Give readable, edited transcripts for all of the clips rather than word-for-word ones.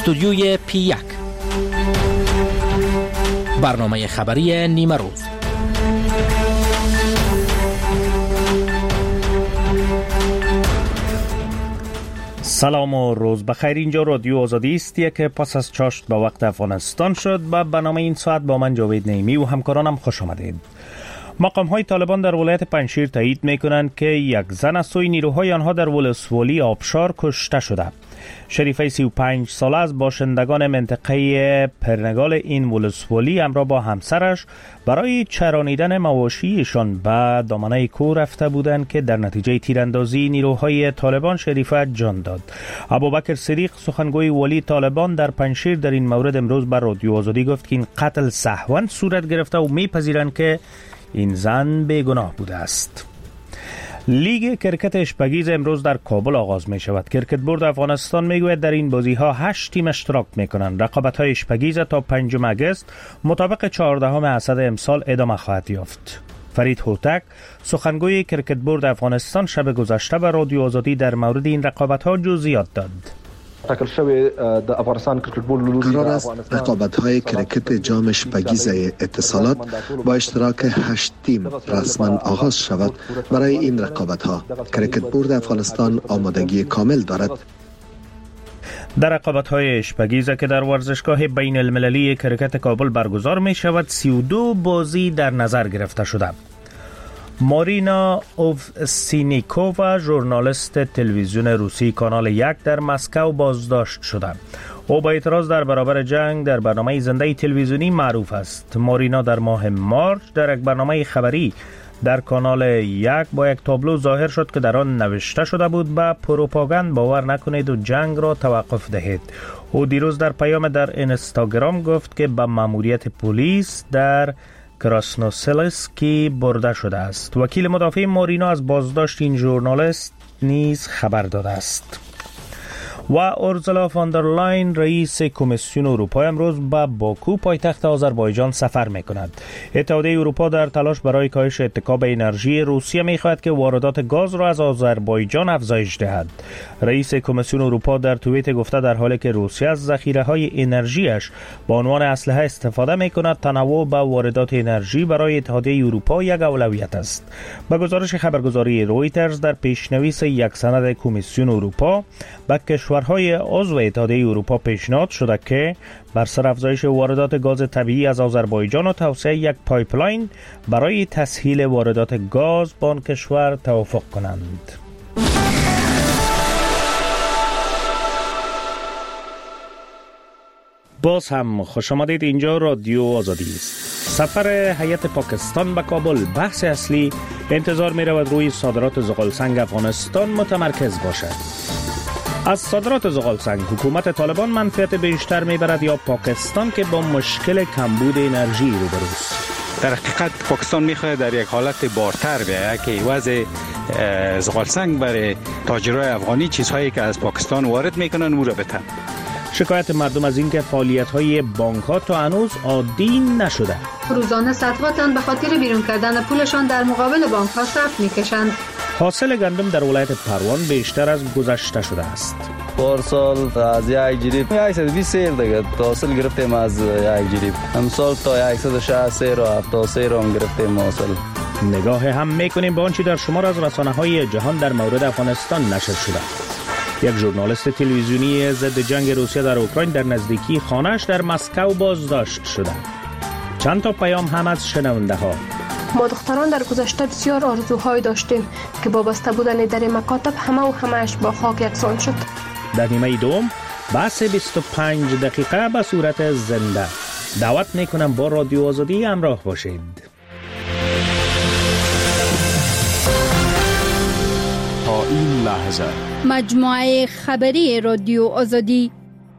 استودیوی P1 برنامه خبری نیمه روز. سلام و روز بخیر. اینجا رادیو آزادی است که پس از چاشت به وقت افغانستان شد. با برنامه این ساعت با من جاوید نعیمی و همکارانم خوش آمدید. مقام‌های طالبان در ولایت پنجشیر تایید می‌کنند که یک زن از سوی نیروهای آنها در ولسوالی آبشار کشته شده. شریفه 35 ساله از باشندگان منطقه پرنگال این ولسوالی همراه با همسرش برای چرانیدن مواشیشان به دامنه کوه رفته بودند که در نتیجه تیراندازی نیروهای طالبان شریفه جان داد. ابوبکر صدیق سخنگوی والی طالبان در پنجشیر در این مورد امروز بر رادیو آزادی گفت که این قتل سهواً صورت گرفته و می‌پذیرند که این زن بیگناه بوده است. لیگ کرکت اشپگیز امروز در کابل آغاز می شود. کرکت بورد افغانستان می گوید در این بازی ها 8 تیم اشتراک می کنند. رقابت های اشپگیز تا 5 اگست مطابق 14 اسد امسال ادامه خواهد یافت. فرید هوتک سخنگوی کرکت بورد افغانستان شب گذشته به رادیو آزادی در مورد این رقابت ها جزئیات داد. قرار است رقابت‌های کرکت جام اشپگیز اتصالات با اشتراک 8 تیم رسما آغاز شود. برای این رقابت‌ها کرکت بورد افغانستان آمادگی کامل دارد. در رقابت‌های اشپگیز که در ورزشگاه بین المللی کرکت کابل برگزار می شود 32 بازی در نظر گرفته شده. مارینا اوفسینیکووا ژورنالیست تلویزیون روسی کانال 1 در مسکو بازداشت شده. او با اعتراض در برابر جنگ در برنامه زنده تلویزیونی معروف است. مارینا در ماه مارچ در یک برنامه خبری در کانال 1 با یک تابلو ظاهر شد که در آن نوشته شده بود به پروپاگاند باور نکنید و جنگ را توقف دهید. او دیروز در پیام در اینستاگرام گفت که به ماموریت پلیس در کراسنوسلسکی برده شده است. وکیل مدافع مارینا از بازداشت این ژورنالیست نیز خبر داده است. و اورسولا فاندرلاین رئیس کمیسیون اروپا امروز به باکو پایتخت آذربایجان سفر می‌کند. اتحادیه اروپا در تلاش برای کاهش اتکا به انرژی روسیه می‌خواهد که واردات گاز را از آذربایجان افزایش دهد. رئیس کمیسیون اروپا در توییت گفته در حالی که روسیه از ذخیره‌های انرژیش به عنوان اسلحه استفاده می‌کند، تنوع به واردات انرژی برای اتحادیه اروپا یک اولویت است. به گزارش خبرگزاری رویترز در پیشنویس یک سند کمیسیون اروپا به کشورهای عضو اتحادیه اروپا پیشنهاد شده که بر سر افزایش واردات گاز طبیعی از آذربایجان و توسعه یک پایپلاین برای تسهیل واردات گاز با آن کشور توافق کنند. باز هم خوش آمدید. اینجا رادیو آزادی است. سفر هیئت پاکستان به کابل بحث اصلی انتظار می رود روی صادرات زغالسنگ افغانستان متمرکز باشد. از صادرات زغالسنگ حکومت طالبان منفعت بیشتر میبرد یا پاکستان که با مشکل کمبود انرژی روبروست؟ در حقیقت پاکستان میخواهد در یک حالت بارتر بیاید که عوض زغالسنگ برای تاجرای افغانی چیزهایی که از پاکستان وارد میکنن او را بتن. شکایت مردم از این که فعالیت‌های بانک‌ها تا هنوز عادی نشده. روزانه صدها تن به خاطر بیرون کردن پولشان در مقابل بانک‌ها صف می‌کشند. حاصل گندم در ولایت پروان بیشتر از گذشته شده است. پارسال از یک جریب 120 سیر دیگه حاصل گرفتیم از یک جریب. امسال تا 160 و 73 رو هم گرفتیم حاصل. نگاه هم می‌کنیم به آنچه در شمار از رسانه‌های جهان در مورد افغانستان نشر شده. یک ژورنالیست تلویزیونی ضد جنگ روسیه در اوکراین در نزدیکی خانه‌اش در مسکو بازداشت شده. چند تا پیام هم از شنونده‌ها. ما دختران در گذشته بسیار آرزوهای داشتیم که با بسته بودن در مکاتب همه‌اش با خاک یکسان شد. در نیمه دوم بحث 25 دقیقه به صورت زنده. دعوت میکنم با رادیو آزادی همراه باشید. تا این لحظه مجموعه خبری رادیو آزادی.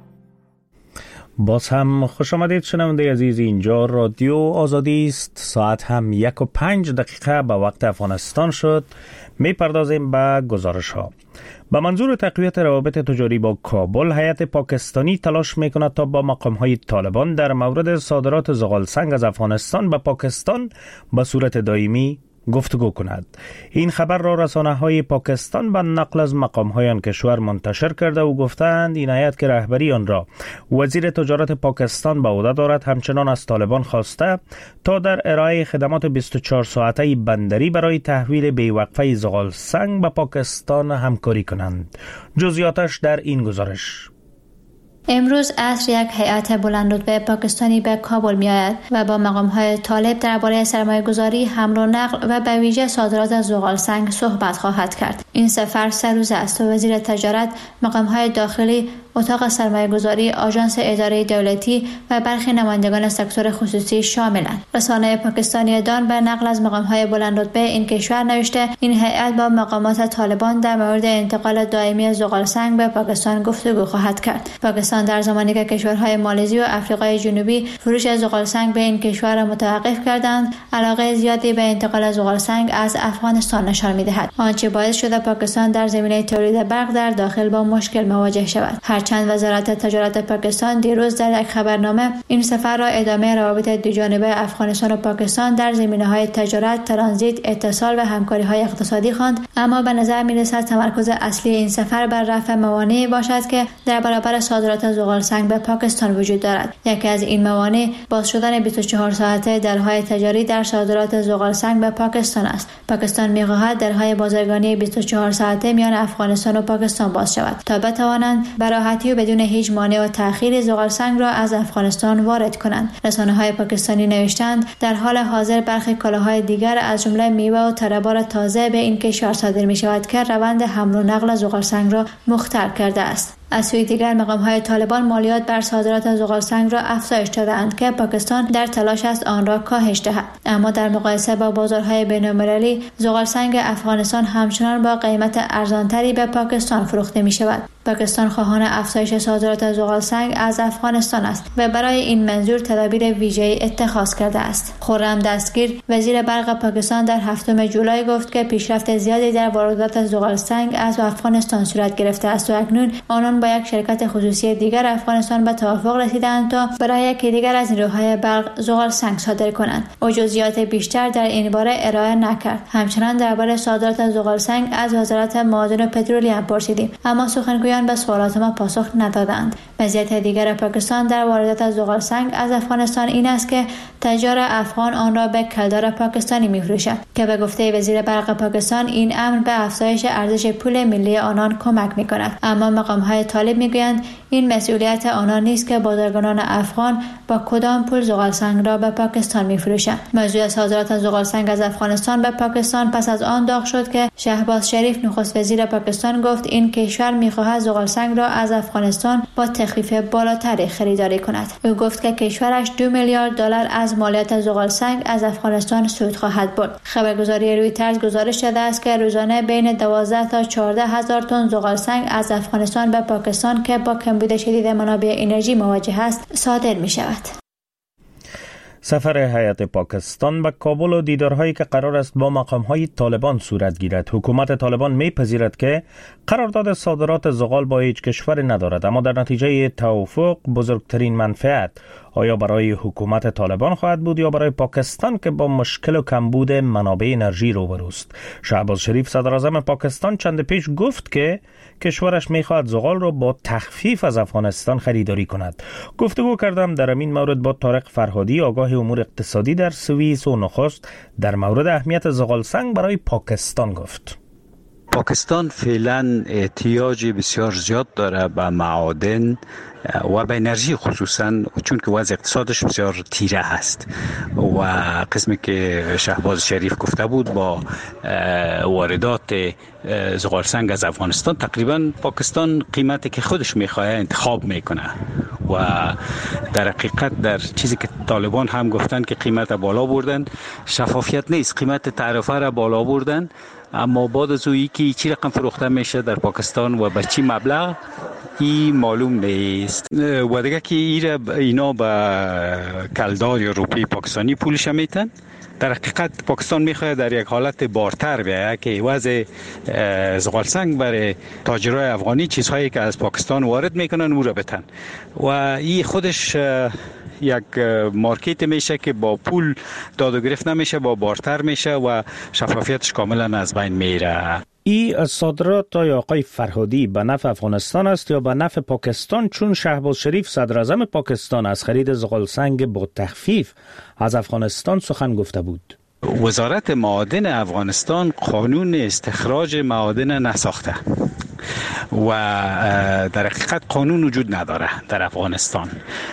باز هم خوش آمدید شنونده عزیز. اینجا رادیو آزادی است. ساعت هم 1:05 به وقت افغانستان شد. می پردازیم به گزارش ها. به منظور تقویت روابط تجاری با کابل، هیئت پاکستانی تلاش می کند تا با مقام های طالبان در مورد صادرات زغالسنگ از افغانستان به پاکستان به صورت دائمی گفتگو کند. این خبر را رسانه‌های پاکستان به نقل از مقام‌های آن کشور منتشر کرده و گفتند این هیئت که رهبری آن را وزیر تجارت پاکستان به عهده دارد همچنان از طالبان خواسته تا در ارائه خدمات 24 ساعته بندری برای تحویل بی‌وقفه زغال سنگ به پاکستان همکاری کنند. جزئیاتش در این گزارش. امروز عصر یک هیئت بلندرتبه پاکستانی به کابل می‌آید و با مقام‌های طالب درباره سرمایه‌گذاری، حمل و نقل و به ویژه صادرات زغال سنگ صحبت خواهد کرد. این سفر 3 روزه است و وزیر تجارت، مقام‌های داخلی، اتاق سرمایه‌گذاری، آژانس اداره دولتی و برخی نمایندگان سکتور خصوصی شاملند. رسانه پاکستانی دان به نقل از مقام‌های بلندرتبه این کشور نوشته این هیئت با مقامات طالبان در مورد انتقال دائمی زغال سنگ به پاکستان گفتگو خواهد کرد. پاکستان در زمانی که کشورهای مالزی و آفریقای جنوبی فروش زغال سنگ به این کشور را متوقف کردند، علاقه زیادی به انتقال زغال سنگ از افغانستان نشان می‌دهد، آنچه باعث شده پاکستان در زمینه تولید برق در داخل با مشکل مواجه شود. هرچند وزارت تجارت پاکستان دیروز در یک خبرنامه این سفر را ادامه روابط دوجانبه افغانستان و پاکستان در زمینه‌های تجارت، ترانزیت، اتصال و همکاری‌های اقتصادی خواند، اما به نظر می‌رسد تمرکز اصلی این سفر بر رفع موانعی باشد که در برابر صادرات زغال سنگ به پاکستان وجود دارد. یکی از این موانع باز شدن 24 ساعته درهای تجاری در صادرات زغال سنگ به پاکستان است. پاکستان می‌خواهد درهای بازرگانی 24 ساعته میان افغانستان و پاکستان باز شود تا بتوانند به راحتی و بدون هیچ مانع و تأخیر زغال سنگ را از افغانستان وارد کنند. رسانه‌های پاکستانی نوشتند در حال حاضر برخی کالاهای دیگر از جمله میوه و تره‌بار تازه به این کشور صادر می‌شود که روند حمل و نقل زغال سنگ را مختل کرده است. از سوی دیگر مقام‌های طالبان مالیات بر صادرات زغال سنگ را افزایش دادند که پاکستان در تلاش است آن را کاهش دهد، اما در مقایسه با بازارهای بین‌المللی زغال سنگ افغانستان همچنان با قیمت ارزانتری به پاکستان فروخته می‌شود. پاکستان خواهان افزایش صادرات زغال سنگ از افغانستان است و برای این منظور تدابیر ویژه‌ای اتخاذ کرده است. خرم دستگیر وزیر برق پاکستان در 7 جولای گفت که پیشرفت زیادی در واردات زغال سنگ از افغانستان صورت گرفته است و اکنون آنان با یک شرکت خصوصی دیگر افغانستان به توافق رسیدند تا برای یکی دیگر از نیروهای برق زغال سنگ صادر کنند. او جزئیات بیشتر در این باره ارائه نکرد. همچنان درباره صادرات زغال سنگ از وزارت معادن و پترولیوم پرسیدیم، اما سخنگویان به سوالات ما پاسخ ندادند. وضعیت دیگر پاکستان در واردات زغال سنگ از افغانستان این است که تجار افغان آن را به کلدار پاکستانی می‌فروشند که به گفته وزیر برق پاکستان این امر به افزایش ارزش پول ملی آنان کمک می‌کند، اما مقام‌های طالب می‌گویند این مسئولیت آنان نیست که بازرگانان افغان با کدام پول زغال سنگ را به پاکستان می‌فروشند. موضوع صادرات زغال سنگ از افغانستان به پاکستان پس از آن داغ شد که شهباز شریف نخست وزیر پاکستان گفت این کشور می‌خواهد زغال سنگ را از افغانستان با تخفیف بالاتری خریداری کند. او گفت که کشورش 2 میلیارد دلار از مالیات زغال سنگ از افغانستان سود خواهد برد. خبرگزاری رویترز گزارش داده است که روزانه بین 12 تا 14 هزار تن زغال سنگ از افغانستان به پاکستان که با کمبود شدید منابع انرژی مواجه است صادر می شود. سفر هیئت پاکستان به کابل و دیدارهایی که قرار است با مقام‌های طالبان صورت گیرد. حکومت طالبان می‌پذیرد که قرارداد صادرات زغال با هیچ کشور ندارد، اما در نتیجه توافق بزرگترین منفعت آیا برای حکومت طالبان خواهد بود یا برای پاکستان که با مشکل و کمبود منابع انرژی روبروست؟ شهباز شریف صدراعظم پاکستان چند پیش گفت که کشورش می‌خواهد زغال را با تخفیف از افغانستان خریداری کند. گفتگو کردم در این مورد با طارق فرهادی، آگاه امور اقتصادی در سوئیس، و نخست در مورد اهمیت زغال سنگ برای پاکستان گفت. پاکستان فعلا احتیاج بسیار زیاد داره به معادن و به انرژی، خصوصا چون که وضع اقتصادش بسیار تیره هست و قسمی که شهباز شریف گفته بود با واردات زغال سنگ از افغانستان تقریبا پاکستان قیمتی که خودش میخواه انتخاب میکنه و در حقیقت در چیزی که طالبان هم گفتن که قیمت بالا بردن، شفافیت نیست، قیمت تعرفه را بالا بردن، اما بعد از اویی که چی رقم فروخته میشه در پاکستان و به چی مبلغ این معلوم نیست و دیگه که اینا به کلدار یا روپی پاکستانی پولش میتن. در حقیقت پاکستان میخواد در یک حالت بارتر بیاید که وضع زغال سنگ برای تاجرای افغانی چیزهایی که از پاکستان وارد میکنن او را بتن و این خودش یک مارکت میشه که با پول داد و گرفت نمیشه، با بارتر میشه و شفافیتش کاملا از بین میره. ای صادرات آقای فرهادی به نفع افغانستان است یا به نفع پاکستان، چون شهباز شریف صدر اعظم پاکستان از خرید زغال سنگ با تخفیف از افغانستان سخن گفته بود؟ وزارت معادن افغانستان قانون استخراج معادن نساخته و در حقیقت قانون وجود نداره در افغانستان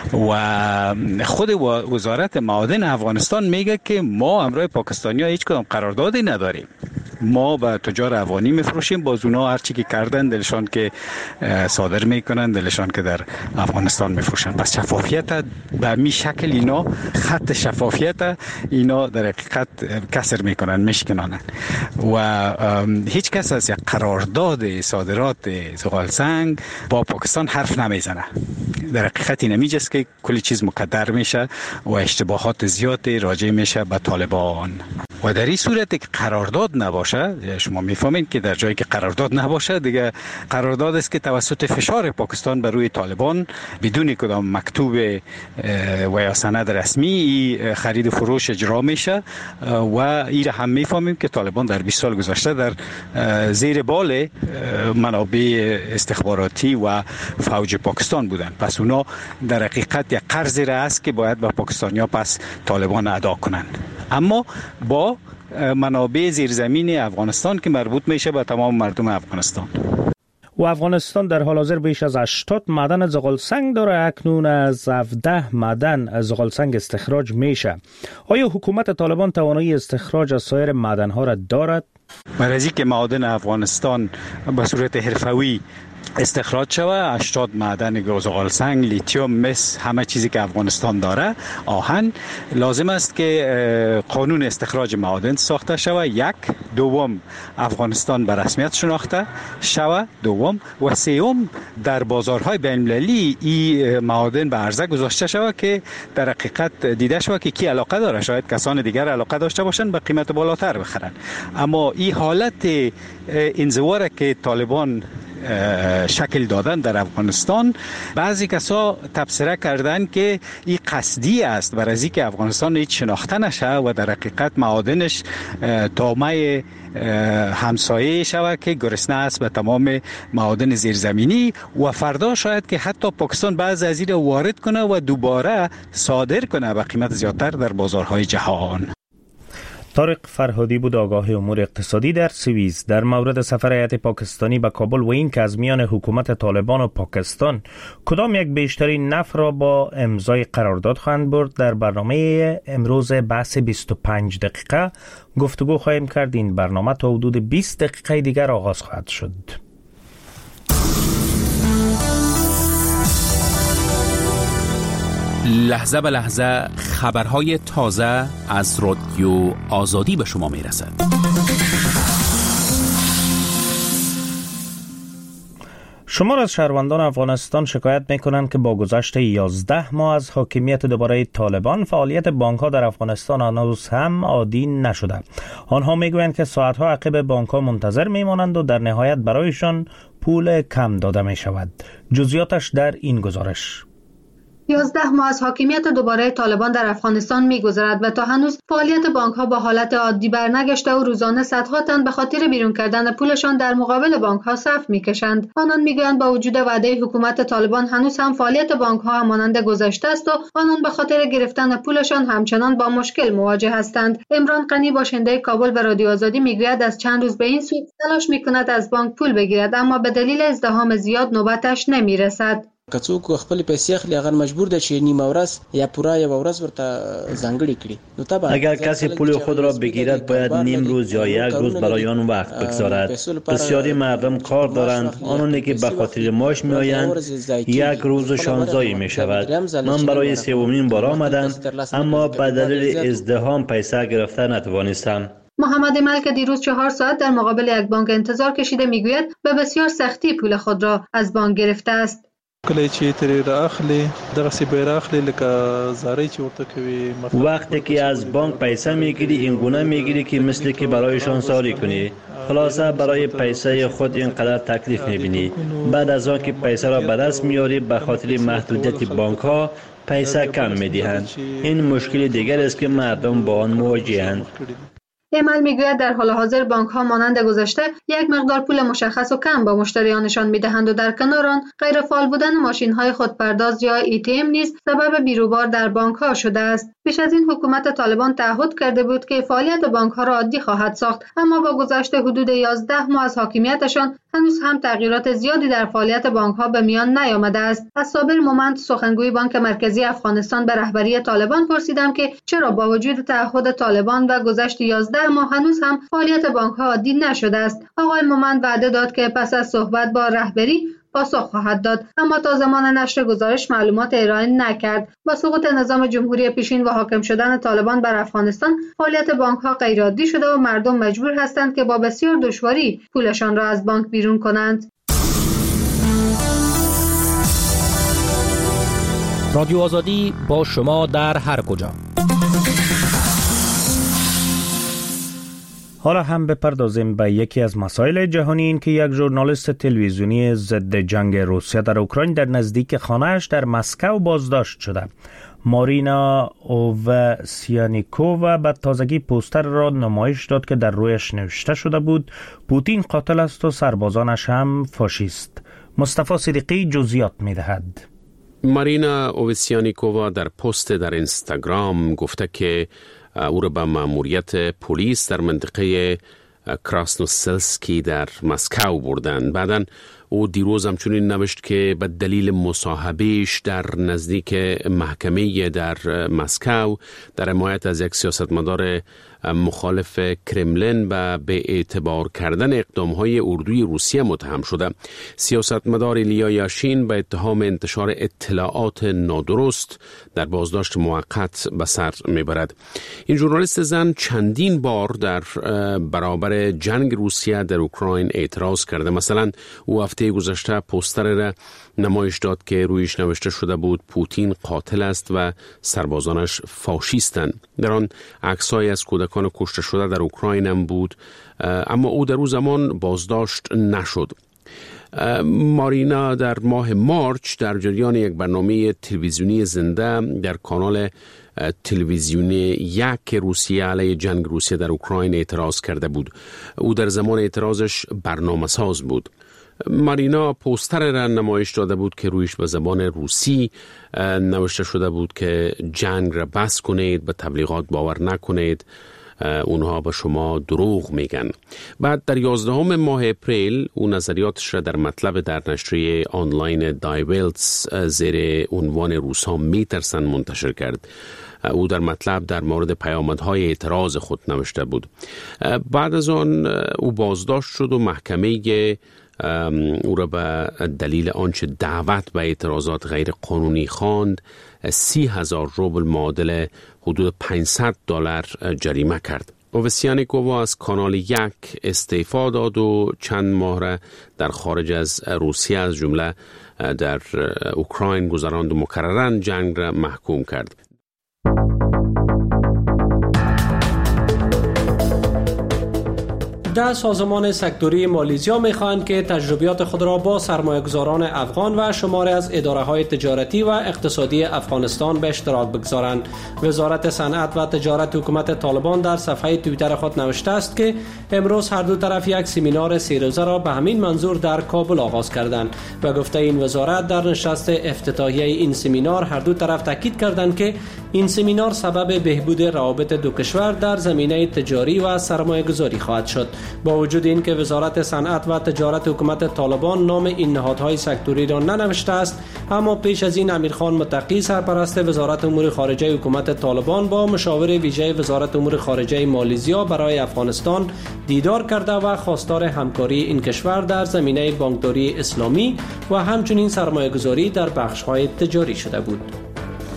و خود وزارت معادن افغانستان میگه که ما همراه پاکستانی ها هیچ کدام قراردادی نداریم. ما به تجار افغانی میفروشیم، باز اونا هر چی که کردن دلشان که صادر میکنن، دلشان که در افغانستان میفروشن. پس شفافیت به همین شکل اینا خط شفافیت اینا در حقیقت کسر میکنن، میشکنن و هیچ کس از یک قرارداد صادرات زغال سنگ با پاکستان حرف نمیزنه. در حقیقت این نمیجاست که کلی چیز مقدر میشه و اشتباهات زیادی راجع میشه به طالبان و در این صورت که قرارداد نباشه، شما میفهمید که در جایی که قرارداد نباشه دیگه قرارداد است که توسط فشار پاکستان بر روی طالبان بدون کدام مکتوب و یا سند رسمی خرید و فروش اجرا میشه و این هم میفهمیم که طالبان در 20 سال گذشته در زیر بال منابع استخباراتی و فوج پاکستان بودن. پس اونا در حقیقت یک قرضی را است که باید به پاکستانیا پس طالبان ادا کنند، اما با منابع زیرزمین افغانستان که مربوط میشه به تمام مردم افغانستان. و افغانستان در حال حاضر بیش از 80 معدن زغال سنگ داره، اکنون از 17 معدن زغال سنگ استخراج میشه. آیا حکومت طالبان توانایی استخراج از سایر معدن ها را دارد؟ برای که معادن افغانستان به صورت حرفه‌ای استخراج شوه، 80 معدن زغال سنگ، لیتیوم، مس، همه چیزی که افغانستان داره، آهن، لازم است که قانون استخراج معادن ساخته شوه. یک، دوم افغانستان به رسمیت شناخته شوه، دوم و سوم در بازارهای بین المللی این معادن به عرضه گذاشته شوه که در حقیقت دیده شوه که کی علاقه داره، شاید کسان دیگر علاقه داشته باشن به قیمت بالاتر بخرن. اما این حالت انزوا که طالبان شکل دادن در افغانستان، بعضی کسا تبصره کردن که این قصدی است برای از اینکه افغانستان هیچ شناخته نشه و در حقیقت معادنش تامه همسایه شود که گرسنه است به تمام معادن زیرزمینی و فردا شاید که حتی پاکستان بعض از این وارد کنه و دوباره صادر کنه به قیمت زیادتر در بازارهای جهان. طارق فرهادی بود، آگاه امور اقتصادی در سوئیس، در مورد سفر هیئت پاکستانی به کابل و این که از میان حکومت طالبان و پاکستان کدام یک بیشترین نفع را با امضای قرارداد خواهند برد. در برنامه امروز بحث 25 دقیقه گفتگو خواهیم کرد. این برنامه تا حدود 20 دقیقه دیگر آغاز خواهد شد. لحظه به لحظه خبرهای تازه از رادیو آزادی به شما میرسد. شمار از شهروندان افغانستان شکایت میکنند که با گذشت 11 ماه از حاکمیت دوباره طالبان، فعالیت بانک‌ها در افغانستان هنوز هم عادی نشده. آنها میگویند که ساعتها عقب بانک‌ها منتظر میمانند و در نهایت برایشان پول کم داده می شود. جزئیاتش در این گزارش. 11 ماه از حاکمیت دوباره طالبان در افغانستان می‌گذرد و تا هنوز فعالیت بانک‌ها با حالت عادی برنگشته و روزانه صدها تن به خاطر بیرون کردن پولشان در مقابل بانک‌ها صف می‌کشند. آنان می‌گویند با وجود وعده حکومت طالبان هنوز هم فعالیت بانک‌ها همانند گذشته است و آنان به خاطر گرفتن پولشان همچنان با مشکل مواجه هستند. عمران غنی باشنده کابل به رادیو آزادی می‌گوید از چند روز به این سو تلاش می‌کند از بانک پول بگیرد، اما به دلیل ازدحام زیاد نوبتش نمی‌رسد. که څوک خپل پیسې اخلي هغه مجبور دی چې نیمه ورځ یا پوره یو ورځ ورته ځانګړي کړي. اگر کسی پول خود را بگیرد باید نیم روز یا یک روز برای آن وقت بگذارد. بسیاری مردم کار دارند، آنانی که به خاطر معاش میآیند یک روزشان ضایع می شود. من برای سومین بار آمدم اما به دلیل ازدحام پیسه گرفته نتوانستم. محمد ملک دیروز 4 ساعت در مقابل یک بانک انتظار کشیده، میگوید به بسیار سختی پول خود را از بانک گرفته است. کله چې ترې راخلي دغه سی بیراخلي لکه زاري چې ورته کوي وقتی که از بانک پیسه میگیری این گونه میگیری که مثل که برایشان ساری کنی، خلاصه برای پیسه خود اینقدر تکلیف میبینی. بعد از آن که پیسه را به دست میاری به خاطر محدودیت بانک ها پیسه کم میدهند. این مشکل دیگر است که مردم با آن مواجهند. ایمل میگوید در حال حاضر بانک ها مانند گذشته یک مقدار پول مشخص و کم با مشتریانشان میدهند و در کنار آن غیر فعال بودن ماشین های خودپرداز یا ATM نیز سبب بیروبار در بانک ها شده است. پیش از این حکومت طالبان تعهد کرده بود که فعالیت بانک ها را عادی خواهد ساخت، اما با گذشت حدود 11 ماه از حاکمیتشان هنوز هم تغییرات زیادی در فعالیت بانک ها به میان نیامده است. از صابر مومند سخنگوی بانک مرکزی افغانستان به رهبری طالبان پرسیدم که چرا با وجود تعهد طالبان و گذشت 11 ماه هنوز هم فعالیت بانک ها عادی نشده است. آقای مومند وعده داد که پس از صحبت با رهبری پاسخ خواهد داد، اما تا زمان نشر گزارش معلومات ارائه نکرد. با سقوط نظام جمهوری پیشین و حاکم شدن طالبان بر افغانستان، فعالیت بانک ها غیرعادی شده و مردم مجبور هستند که با بسیار دشواری پولشان را از بانک بیرون کنند. رادیو آزادی با شما در هر کجا. حالا هم بپردازیم به یکی از مسائل جهانی، این که یک ژورنالیست تلویزیونی ضد جنگ روسیه در اوکراین در نزدیک خانه‌اش در مسکو بازداشت شده. مارینا اووسیانیکووا به تازگی پوستر را نمایش داد که در رویش نوشته شده بود پوتین قاتل است و سربازانش هم فاشیست. مصطفی صدیقی جزئیات می‌دهد. مارینا اووسیانیکووا در پست در اینستاگرام گفته که او را به مأموریت پلیس در منطقه کراسنوسلسکی در مسکو بردند. بعداً او دیروز همچنین نوشت که به دلیل مصاحبهش در نزدیک محکمه در مسکو در حمایت از یک سیاستمدار مخالف کرملین به اعتبار کردن اقدامهای اردوی روسیه متهم شده. سیاستمدار ایلیا یاشین به اتهام انتشار اطلاعات نادرست در بازداشت موقت به سر میبرد. این ژورنالیست زن چندین بار در برابر جنگ روسیه در اوکراین اعتراض کرده. مثلا او هفته گذشته پوستر را نمایش داد که رویش نوشته شده بود پوتین قاتل است و سربازانش فاشیستند. در آن عکس‌هایی از کودکان کشته شده در اوکراین هم بود، اما او در او زمان بازداشت نشد. مارینا در ماه مارچ در جریان یک برنامه تلویزیونی زنده در کانال تلویزیونی یک روسیه علیه جنگ روسیه در اوکراین اعتراض کرده بود. او در زمان اعتراضش برنامه ساز بود. مارینا پوستر را نمایش داده بود که رویش به زبان روسی نوشته شده بود که جنگ را بس کنید، به تبلیغات باور نکنید، اونها به شما دروغ میگن. بعد در 11 ماه اپریل او نظریاتش را در مطلب در نشریه آنلاین دایولتس زیر عنوان روس‌ها میترسن منتشر کرد. او در مطلب در مورد پیامدهای اعتراض خود نوشته بود. بعد از آن او بازداشت شد و محکمه او را به دلیل آنچه دعوت به اعتراضات غیر قانونی خواند 30,000 روبل معادل حدود $500 جریمه کرد. اووسیانیکووا از کانال یک استعفا داد و چند ماه را در خارج از روسیه از جمله در اوکراین گذراند و مکرراً جنگ را محکوم کرد. در سازمان سکتوری مالیزیا می‌خواهند که تجربیات خود را با سرمایه‌گذاران افغان و شماری از اداره‌های تجارتی و اقتصادی افغانستان به اشتراک بگذارند. وزارت صنعت و تجارت حکومت طالبان در صفحه توییتر خود نوشته است که امروز هر دو طرف یک سمینار 3 روزه را به همین منظور در کابل آغاز کردند و گفته این وزارت در نشست افتتاحیه این سمینار هر دو طرف تاکید کردند که این سمینار سبب بهبود روابط دو کشور در زمینه تجاری و سرمایه‌گذاری خواهد شد. با وجود این که وزارت صنعت و تجارت حکومت طالبان نام این نهادهای سکتوری را ننوشته است، اما پیش از این امیرخان متقی سرپرست وزارت امور خارجه حکومت طالبان با مشاور ویژه وزارت امور خارجه مالیزیا برای افغانستان دیدار کرده و خواستار همکاری این کشور در زمینه بانکداری اسلامی و همچنین سرمایه‌گذاری در بخش‌های تجاری شده بود.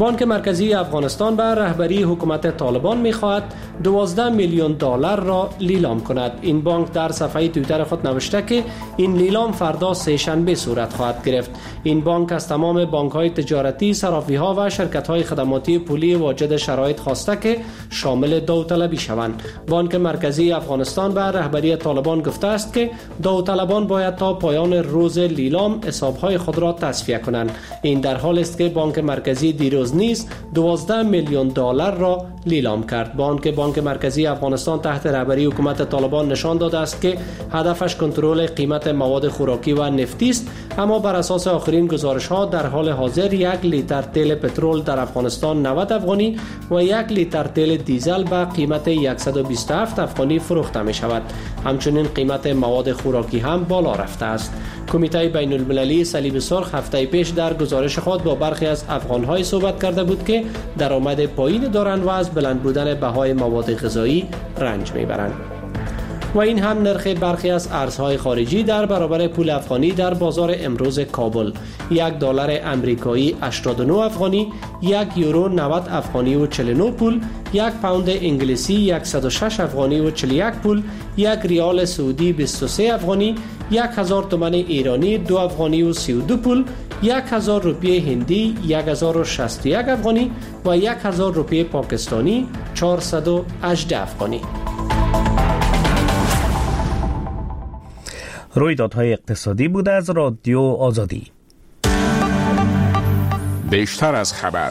بانک مرکزی افغانستان به رهبری حکومت طالبان می‌خواهد 12 میلیون دلار را لیلام کند. این بانک در صفحه توییتر خود نوشته که این لیلام فردا سه‌شنبه صورت خواهد گرفت. این بانک از تمام بانک‌های تجارتی، صرافی‌ها و شرکت‌های خدماتی پولی واجد شرایط خواسته که شامل داوطلبی شوند. بانک مرکزی افغانستان به رهبری طالبان گفته است که داوطلبان باید تا پایان روز لیلام حساب‌های خود را تصفیه کنند. این در حالی است که بانک مرکزی دیروز نیز 12 میلیون دلار را لیلام کرد. بانک مرکزی افغانستان تحت رهبری حکومت طالبان نشان داده است که هدفش کنترل قیمت مواد خوراکی و نفتی است، اما بر اساس آخرین گزارش‌ها در حال حاضر 1 لیتر تیل پترول در افغانستان 90 افغانی و 1 لیتر تیل دیزل به قیمت 127 افغانی فروخته می شود. همچنین قیمت مواد خوراکی هم بالا رفته است. کمیته بین المللی صلیب سرخ هفته پیش در گزارش خود با برخی از افغان‌های صحبت کرده بود که درآمد پایین دارند و از بلند بودن بهای مواد غذایی رنج میبرند. و این هم نرخ برخی از ارزهای خارجی در برابر پول افغانی در بازار امروز کابل: 1 دلار امریکایی 89 افغانی، 1 یورو 90 افغانی و 49 پول، 1 پوند انگلیسی 106 افغانی و 41 پول، 1 ریال سعودی 23 افغانی، 1000 تومان ایرانی 2 افغانی و 32 پول، 1000 روپیه هندی 1061 افغانی و 1000 روپیه پاکستانی 418 افغانی. رویدادهای اقتصادی بود از رادیو آزادی. بیشتر از خبر.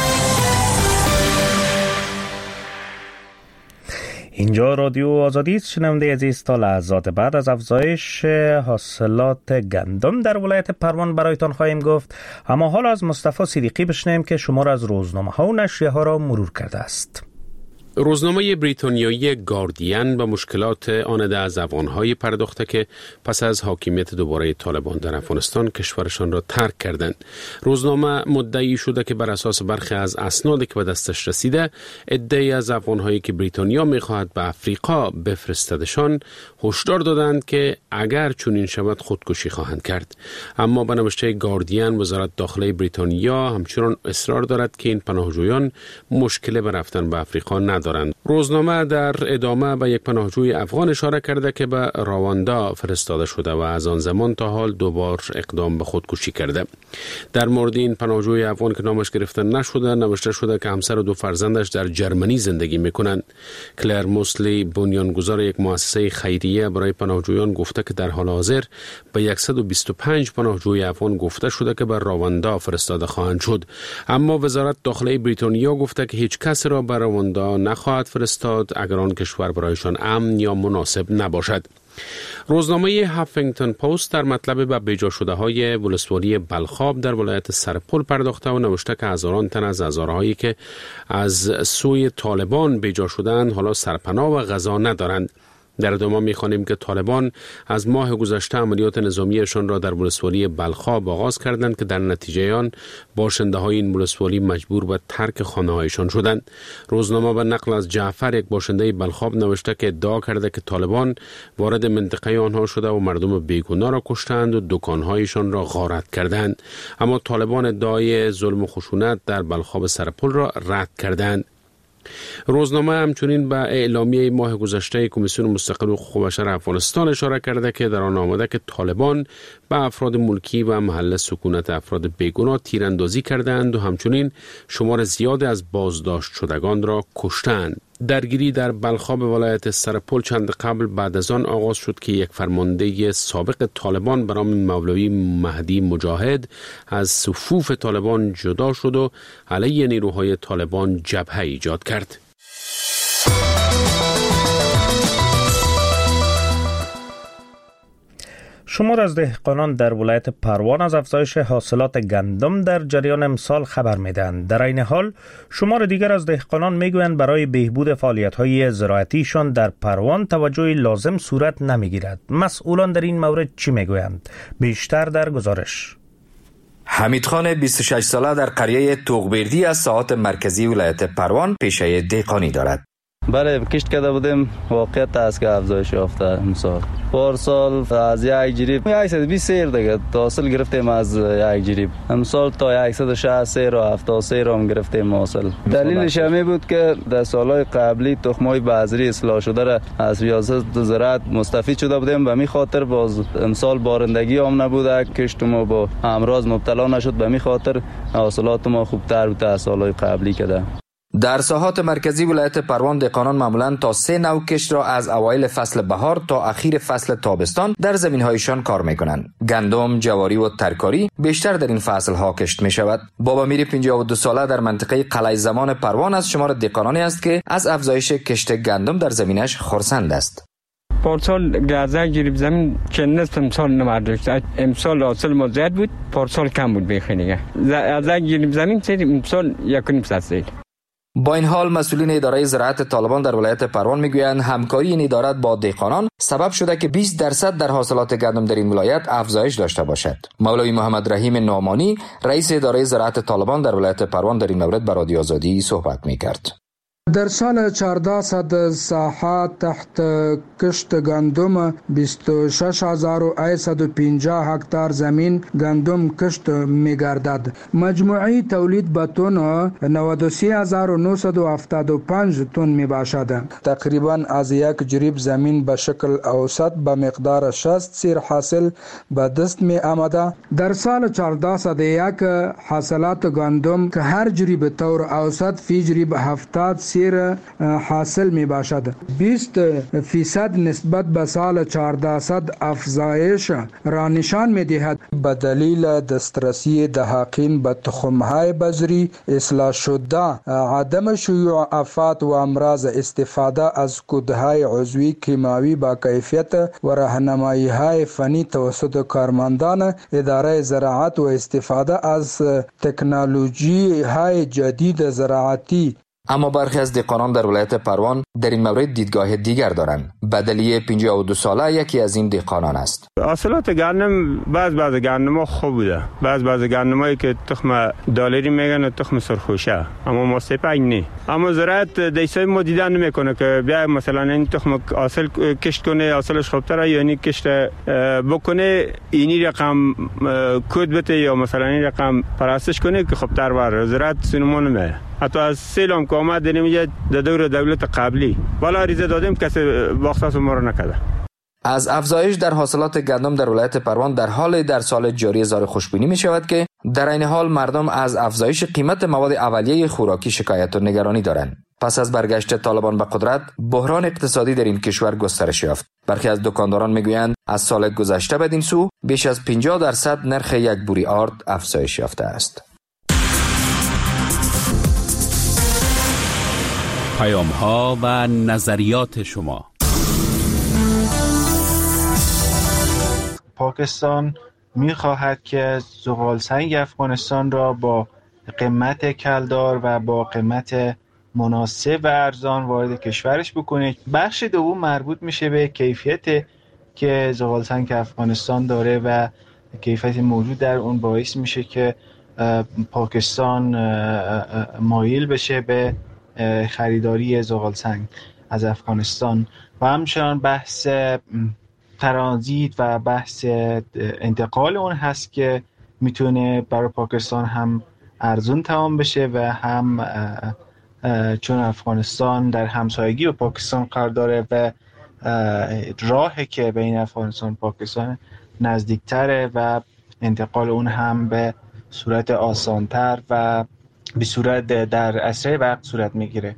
اینجا رادیو آزادی است. شنونده عزیز، تا لحظات بعد از افزایش حاصلات گندم در ولایت پروان برایتان خواهیم گفت. اما حالا از مصطفی صدیقی بشنویم که شمار از روزنامه‌ها و نشریه‌ها را مرور کرده است. روزنامه بریتانیایی گاردین به مشکلات آنده از افغان‌های پرداخته که پس از حاکمیت دوباره طالبان در افغانستان کشورشان را ترک کردند. روزنامه مدعی شده که بر اساس برخی از اسنادی که به دستش رسیده، عده‌ای از افغان‌هایی که بریتانیا می‌خواهد به افریقا بفرستدشان هشدار دادند که اگر چنین شود خودکشی خواهند کرد. اما به نوشته گاردین، وزارت داخلی بریتانیا همچنان اصرار دارد که این پناهجویان مشکل به رفتن به افریقا ندارند. روزنامه در ادامه به یک پناهجوی افغان اشاره کرده که به رواندا فرستاده شده و از آن زمان تا حال دوبار اقدام به خودکشی کرده. در مورد این پناهجوی افغان که نامش گرفته نشده، نوشته شده که همسر و 2 فرزندش در جرمنی زندگی میکنند. کلر موسلی، بنیانگذار یک مؤسسه خیریه برای پناهجویان، گفته که در حال حاضر به 125 پناهجوی افغان گفته شده که به رواندا فرستاده خواهند شد. اما وزارت داخلی بریتانیا گفته که هیچ کس را به رواندا نخواهد فرستاد اگر آن کشور برایشان امن یا مناسب نباشد. روزنامه هافینگتون پست در مطلب به بیجا شده های ولسوالی بلخاب در ولایت سرپل پرداخته و نوشته که هزاران تن از هزارهایی که از سوی طالبان بیجا شدند حالا سرپناه و غذا ندارند. در ادامه می‌خوانیم که طالبان از ماه گذشته عملیات نظامیشان را در ولسوالی بلخاب آغاز کردند که در نتیجه آن باشنده‌های این ولسوالی مجبور به ترک خانه‌هایشان شدند. روزنامه به نقل از جعفر، یک باشنده بلخاب، نوشته که ادعا کرده که طالبان وارد منطقه آنها شده و مردم بیگناه را کشتند و دکان‌هایشان را غارت کردند. اما طالبان ادعای ظلم و خشونت در بلخاب سرپل را رد کردند. روزنامه همچنین به اعلامیه ماه گذشته کمیسیون مستقل حقوق بشر افغانستان اشاره کرده که در آن آمده که طالبان به افراد ملکی و محل سکونت افراد بیگناه تیراندازی کردند و همچنین شمار زیادی از بازداشت شدگان را کشتند. درگیری در بلخاب ولایت سرپل چند قبل بعد از آن آغاز شد که یک فرمانده سابق طالبان به نام مولوی مهدی مجاهد از صفوف طالبان جدا شد و علیه نیروهای طالبان جبهه ایجاد کرد. شمار از دهقانان در ولایت پروان از افزایش حاصلات گندم در جریان امسال خبر میدهند. در این حال شمار دیگر از دهقانان میگویند برای بهبود فعالیت‌های زراعتیشان در پروان توجه لازم صورت نمیگیرد. مسئولان در این مورد چی میگویند؟ بیشتر در گزارش. حمیدخان 26 ساله در قریه توغبردی از ساحات مرکزی ولایت پروان پیشه دهقانی دارد. بله کشت کرده بودیم، واقعیت است که افزایش یافته امسال. پارسال از یک جریب 120 سیر دیگه حاصل گرفتیم از یک جریب. امسال تا 160 سیر و 70 سیر هم گرفتیم حاصل. دلیلش همین بود که در سالهای قبلی تخمای بذری اصلاح شده را از ریاست زراعت مستفید شده بودیم و می خاطر باز امسال بارندگی هم نبوده، کشت ما با امراض مبتلا نشد، به می خاطر حاصلات ما خوبتر بود از سالهای قبلی کده. در ساحات مرکزی ولایت پروان دهقانان معمولاً تا 3 نوع کشت را از اوایل فصل بهار تا اخیر فصل تابستان در زمین‌هایشان کار می‌کنند. گندم، جواری و ترکاری بیشتر در این فصل‌ها کشت می‌شود. بابا میر 52 ساله در منطقه قلعه زمان پروان از شمار دهقانانی است که از افزایش کشت گندم در زمینش خرسند است. پارسال گازه جریب زمین که نصف امسال نمرداشت. امسال حاصل ما زیاد بود، پارسال کم بود بخینیگه. از جریب زمین امسال 1.5 سیل. با این حال مسئولین اداره زراعت طالبان در ولایت پروان میگویند همکاری این اداره با دهقانان سبب شده که 20% در حاصلات گندم در این ولایت افزایش داشته باشد. مولوی محمد رحیم نعمانی رئیس اداره زراعت طالبان در ولایت پروان در این مورد با رادیو آزادی صحبت میکرد. در سال 1400 ساحات تحت کشت گندم 26150 هکتار زمین گندم کشت می‌گردد. مجموعی تولید به تن 93975 تن میباشد. تقریبا از یک جریب زمین به شکل اوسط به مقدار 60 سیر حاصل به دست می آمده. در سال 1401 حاصلات گندم که هر جریب طور اوسط فی جریب 70 سیر حاصل می باشد. 20% نسبت به سال 1400 افزایش را نشان می دهد. به دلیل دسترسی دهقان به تخم‌های بذری اصلاح شده، عدم شیوع آفات و امراض، استفاده از کودهای عضوی کیمیاوی با کیفیت و راهنمایی‌های فنی توسط کارمندان اداره زراعت و استفاده از تکنولوژی‌های جدید زراعتی. اما برخی از دهقانان در ولایت پروان در این مورد دیدگاه دیگر دارند. بدلیه 52 ساله یکی از این دهقانان است. حاصلات گندم بعض گندم‌ها خوب بوده. بعض گندمایی که تخم دالری میگن و تخم سرخوشه، اما مصیبت نه. اما زراعت دیسای ما دیدن نمیکنه که بیا مثلا این تخم حاصل کشت کنه، حاصلش خوبتره، یعنی کشت بکنه اینی رقم کد بده یا مثلا این رقم پرستش کنه که خوبتر بره. زراعت سینما نمیه. حتی از سیلام که آمد داریم اینجا در دور دولت قبلی بالا ریزه دادیم کسی باختص ما رو نکرده. از افزایش در حاصلات گندم در ولایت پروان در حال در سال جاری زار خوشبینی می شود که در این حال مردم از افزایش قیمت مواد اولیه خوراکی شکایت و نگرانی دارند. پس از برگشت طالبان به قدرت، بحران اقتصادی در این کشور گسترش یافت. برخی از دکانداران میگویند از سال گذشته بدین سو بیش از 50% نرخ یک بوری آرد افزایش یافته است. پیام‌ها و نظریات شما. پاکستان می‌خواهد که زغالسنگ افغانستان را با قیمت کلدار و با قیمت مناسب و ارزان وارد کشورش بکنه. بخش دوم مربوط میشه به کیفیت که زغالسنگ افغانستان داره و کیفیت موجود در اون باعث میشه که پاکستان مایل بشه به خریداری زغالسنگ از افغانستان و همچنان بحث ترانزیت و بحث انتقال اون هست که میتونه برای پاکستان هم ارزون تمام بشه و هم چون افغانستان در همسایگی با پاکستان قرار داره و راهی که بین افغانستان و پاکستان نزدیکتره و انتقال اون هم به صورت آسانتر و به صورت در اسرع وقت صورت میگیره.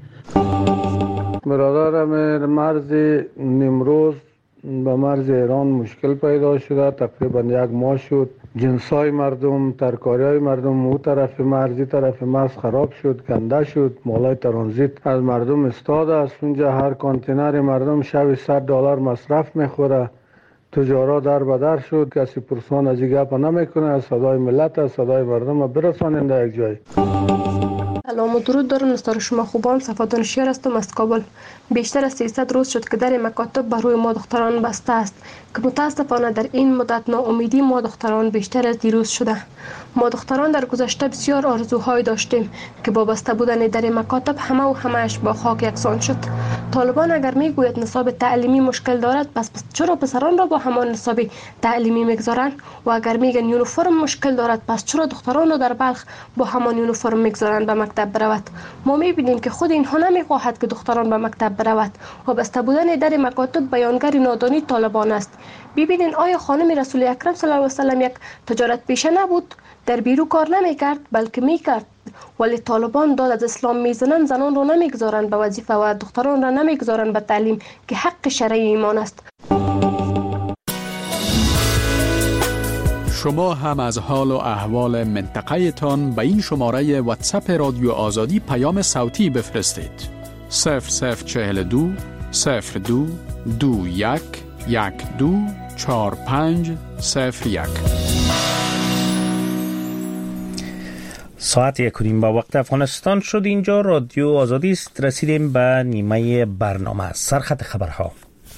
برادرم مرز نمروز به مرز ایران مشکل پیدا شده، تقریبا یک ماه شد. جنسای مردم، ترکاریای مردم او طرف مرزی طرف مرز خراب شد، کنده شد، مالای ترانزیت از مردم استاد است. اونجا هر کانتینر مردم شب $100 مصرف میخوره. تجارت در بدر شد، کسی پرسان از گپ نمیکنه. صدای ملت، صدای مردم برسانند یک جای. سلام و درود دارم نستار شما خوبان. صفا دانشیار هستم از کابل. بیشتر از 300 روز شد که در مکاتب بر روی ما دختران بسته است که متاسفانه در این مدت ناامیدی ما دختران بیشتر از دیروز شده. ما دختران در گذشته بسیار آرزوهای داشتیم که با بسته بودن در مکاتب همه‌اش با خاک یکسان شد. طالبان اگر میگوید نصاب تعلیمی مشکل دارد، پس چرا پسران را با همان نصاب تعلیمی میگذارند؟ و اگر میگن یونیفرم مشکل دارد، پس چرا دختران را در بلخ با همان یونیفرم میگذارند به مکتب برود؟ ما میبینیم که خود اینها نمیخواهد که دختران به مکتب برود و بسته بودن در مکاتب بیانگر نادانی طالبان است. ببینید آیا خانم رسول اکرم صلی الله علیه و سلم یک تجارت پیشه نبود؟ در بیرو کار نمیکرد بلکه میکرد. ولی طالبان داد از اسلام میزنند، زنان را نمیگذارند به وظیفه و دختران را نمیگذارند به تعلیم که حق شرعی ایمان است. شما هم از حال و احوال منطقه تان به این شماره واتساپ رادیو آزادی پیام صوتی بفرستید. 0042 02 21 12 45 01. ساعت 1:30 با وقت افغانستان شد. اینجا رادیو آزادی است. رسیدیم به نیمه برنامه. سرخط خبرها.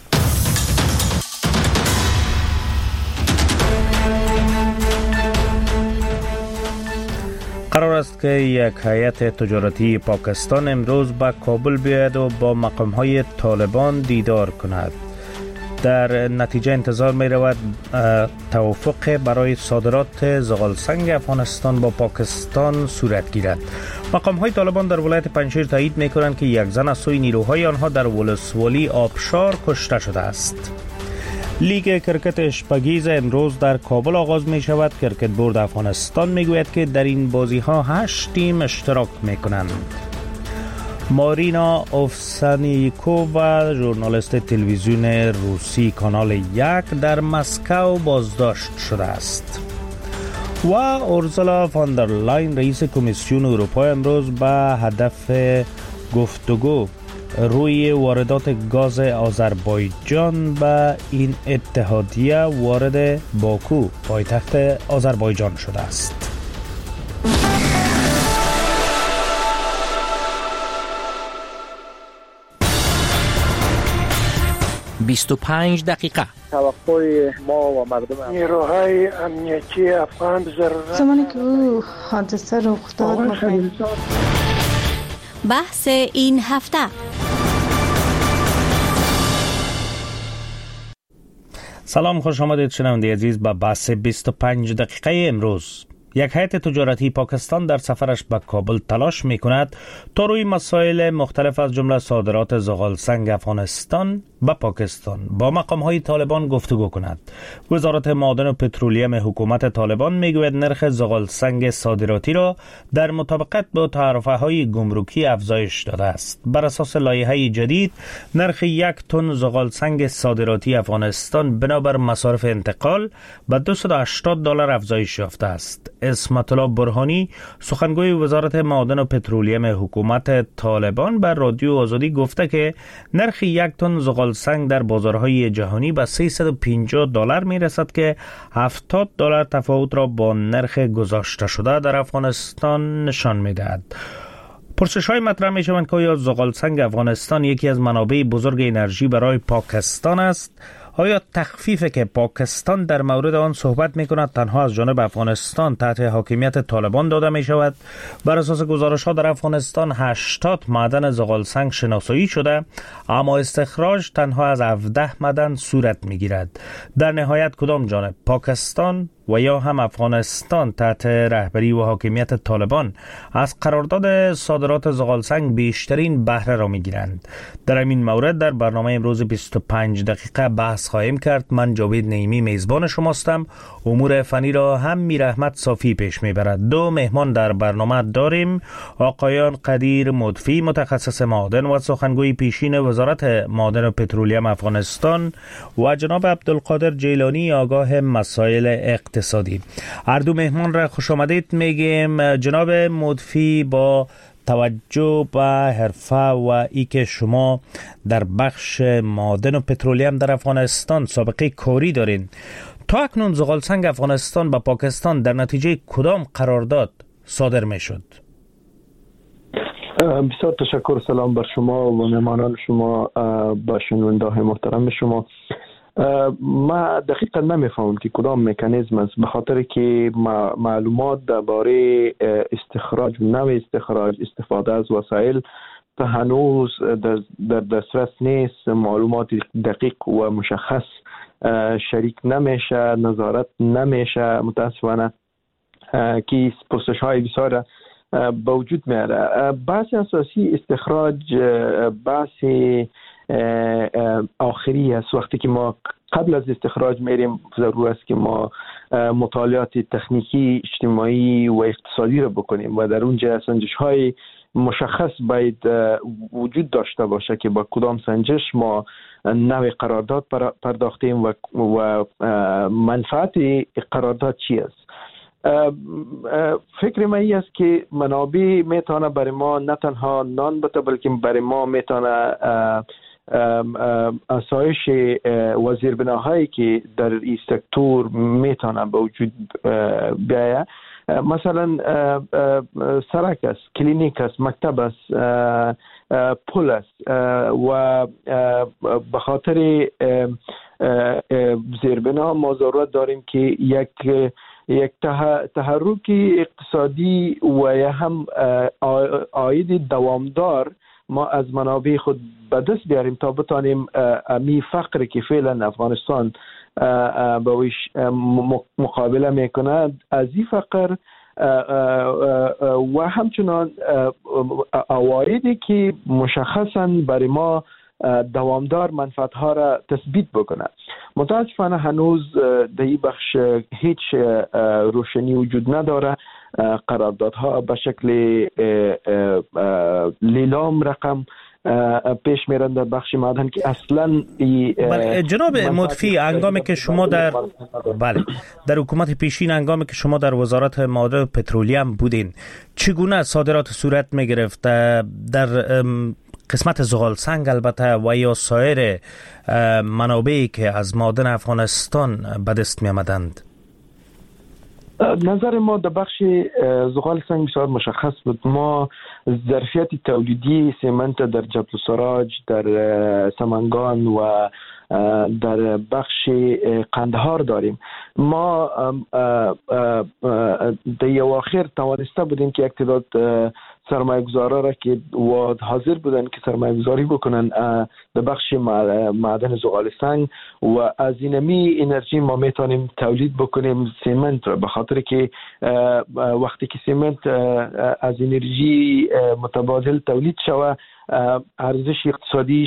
قرار است که یک هیئت تجارتی پاکستان امروز به کابل بیاید و با مقام‌های طالبان دیدار کند. در نتیجه انتظار می رود توافق برای صادرات زغالسنگ افغانستان با پاکستان صورت گیرد. مقام‌های طالبان در ولایت پنجشیر تایید می کنند که یک زن از سوی نیروهای آنها در ولسوالی آبشار کشته شده است. لیگ کرکت اشپگیز امروز در کابل آغاز می شود. کرکت بورد افغانستان می گوید که در این بازی ها 8 تیم اشتراک می کنند. مارینا اوفسانیکووا ژورنالیست تلویزیون روسی کانال 1 در مسکو بازداشت شده است. و اورسولا فاندرلاین رئیس کمیسیون اروپا امروز به هدف گفتگو روی واردات گاز آذربایجان به این اتحادیه وارد باکو پایتخت آذربایجان شده است. 25 دقیقه. توقع ما و مردم نیروهای امنیتی افغان ضرورت زمانی که او حادثه رخ داد بحث این هفته. سلام، خوش آمدید شنونده عزیز به بحث 25 دقیقه امروز. یک هیئت تجارتی پاکستان در سفرش به کابل تلاش می کند تا روی مسائل مختلف از جمله صادرات زغالسنگ افغانستان به پاکستان با مقام‌های طالبان گفتگو کند. وزارت معادن و پترولیم حکومت طالبان میگوید نرخ زغالسنگ صادراتی را در مطابقت با تعرفه‌های گمرکی افزایش داده است. بر اساس لایحه جدید نرخ 1 تن زغالسنگ صادراتی افغانستان بنابر مصارف انتقال به $280 افزایش یافته است. اسمت الله برهانی سخنگوی وزارت معادن و پترولیم حکومت طالبان بر رادیو آزادی گفته که نرخ 1 تن زغالسنگ در بازارهای جهانی به $350 می رسد که $70 تفاوت را با نرخ گذاشته شده در افغانستان نشان می دهد. پرسش های مطرح می شوند که آیا زغالسنگ افغانستان یکی از منابع بزرگ انرژی برای پاکستان است؟ آیا تخفیفی که پاکستان در مورد آن صحبت می کند تنها از جانب افغانستان تحت حاکمیت طالبان داده می شود؟ بر اساس گزارش ها در افغانستان 80 معدن زغالسنگ شناسایی شده، اما استخراج تنها از 17 معدن صورت می گیرد. در نهایت کدام جانب، پاکستان و یا هم افغانستان تحت رهبری و حاکمیت طالبان از قرارداد صادرات زغالسنگ بیشترین بهره را میگیرند؟ در این مورد در برنامه امروز 25 دقیقه بحث خواهیم کرد. من جاوید نعیمی میزبان شماستم. امور فنی را هم میر احمد صافی پیش میبرد. دو مهمان در برنامه داریم: آقایان قدیر مدفی متخصص معادن و سخنگوی پیشین وزارت معادن و پترولیم افغانستان و جناب عبدالقادر جیلانی آگاه مسائل اقتصادی. هر دو مهمان را خوش آمدید میگیم. جناب مدفی، با توجه به حرفه و ای که شما در بخش معادن و پترولیم در افغانستان سابقه کاری دارین، تا اکنون زغالسنگ افغانستان با پاکستان در نتیجه کدام قرارداد صادر می شد؟ بسیار تشکر. سلام بر شما و مهمانان شما، با شنونده های محترم شما. ما دقیقا نمیفهمم که کدام مکانیزم است، به خاطر که معلومات درباره استخراج و نوع استخراج، استفاده از وسایل تا هنوز در دسترس نیست. معلومات دقیق و مشخص شریک نمیشه، نظارت نمیشه متاسفانه، که پرسش های بسیار به وجود میاره. بحث اساسی استخراج بحث آخری است. وقتی که ما قبل از استخراج میریم ضرور است که ما مطالعات تکنیکی، اجتماعی و اقتصادی رو بکنیم و در اونجا سنجش های مشخص باید وجود داشته باشه که با کدام سنجش ما نوع قرارداد پرداختیم و منفعت قرارداد چی است. فکر من این است که منابع میتونه برای ما نه تنها نان بده، بلکه برای ما میتونه آسایش وزیربناهایی که در این سکتور میتونه به وجود بیاید. مثلا سرک است، کلینیک است، مکتب است، پل است و به خاطر زیربنا ما ضرورت داریم که یک تحرک اقتصادی و یا هم عاید دوامدار ما از منابع خود به دست بیاریم تا بتانیم امی فقر که فعلا افغانستان با ویش مقابله میکنه، از این فقر و همچنان عوایدی که مشخصا برای ما دوامدار منفعت ها را تثبیت بکنه. متاسفانه هنوز در این بخش هیچ روشنی وجود نداره. قراردادها به شکل لیلام رقم پیش میرند در بخش معدن که اصلا جناب مضفی، هنگامی که شما در حکومت پیشین، هنگامی که شما در وزارت معادن و پترولیم بودین، چگونه صادرات صورت میگرفت در قسمت زغال سنگ البته و یا سایر منابعی که از معادن افغانستان به دست می آمدند؟ نظر ما در بخش زغال سنگ بسیار مشخص بود. ما ظرفیت تولیدی سمنت در جبل السراج، در سمنگان و در بخش قندهار داریم. ما در اواخر توانسته بودیم که یک تعداد سرمایه گذارا را که حاضر بودن که سرمایه گذاری بکنن در بخش معدن زغال سنگ و از اینمی انرژی ما میتونیم تولید بکنیم سمنت را، به خاطر که وقتی که سمنت از انرژی متبادل تولید شود ارزش اقتصادیش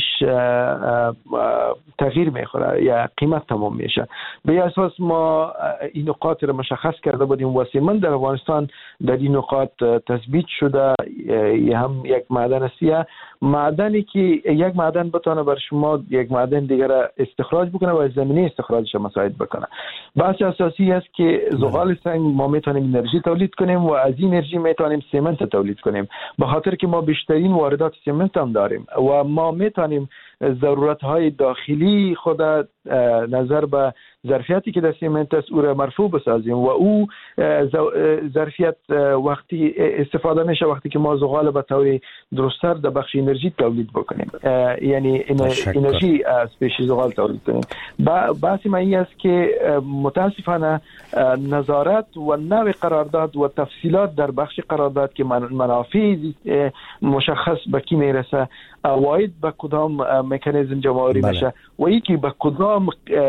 تغییر میخوره یا قیمت تمام میشه. به اساس ما این نقاط را مشخص کرده بودیم و سمنت در افغانستان در این نقاط تثبیت شده. هم یک معدن است، معدنی که یک معدن بتونه بر شما یک معدن دیگر استخراج بکنه و زمینه استخراجش مساعد بکنه. بحث اساسی است که زغال سنگ ما میتونیم انرژی تولید کنیم و از این انرژی میتونیم سمنت تولید کنیم، به خاطر که ما بیشترین واردات سمنت هم داریم و ما میتونیم ضرورت های داخلی خود نظر به ظرفیتی که در سمنت است او را مرفوع بسازیم و او ظرفیت وقتی استفاده میشه وقتی که ما زغال به طور درست‌تر در بخش انرژی تولید بکنیم، یعنی انرژی از پیش زغال تولید کنیم. بحث من این است که متاسفانه نظارت و نوع قرارداد و تفصیلات در بخش قرارداد که منافع مشخص به کی میرسه، عواید به کدام مکانیزم جمع‌آوری میشه و یکی به کدام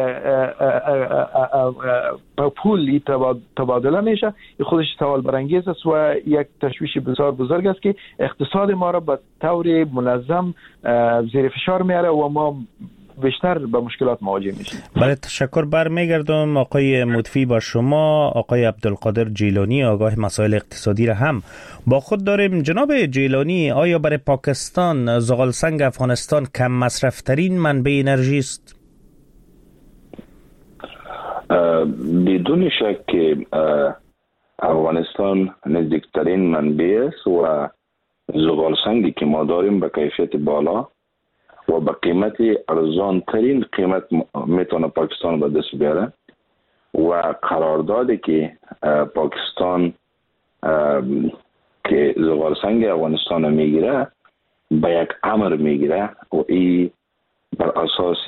پول تبادله میشه، خودش سوال برانگیز است و یک تشویش بسیار بزرگ است که اقتصاد ما را به طور منظم زیر فشار میاره و ما بیشتر به مشکلات مواجه میشیم. بله، تشکر. برمیگردم آقای مضفی با شما. آقای عبدالقادر جیلانی، آگاه مسائل اقتصادی را هم با خود داریم. جناب جیلانی، آیا برای پاکستان زغال سنگ افغانستان کم مصرف ترین منبع انرژی است؟ بدون شک که افغانستان نزدیکترین منبع است و زغال سنگی که ما داریم به کیفیت بالا و به قیمت ارزان ترین قیمت میتونه پاکستان به دست بیاره و قراردادی که پاکستان که زغال سنگ افغانستان میگیره به یک امر میگیره و این بر اساس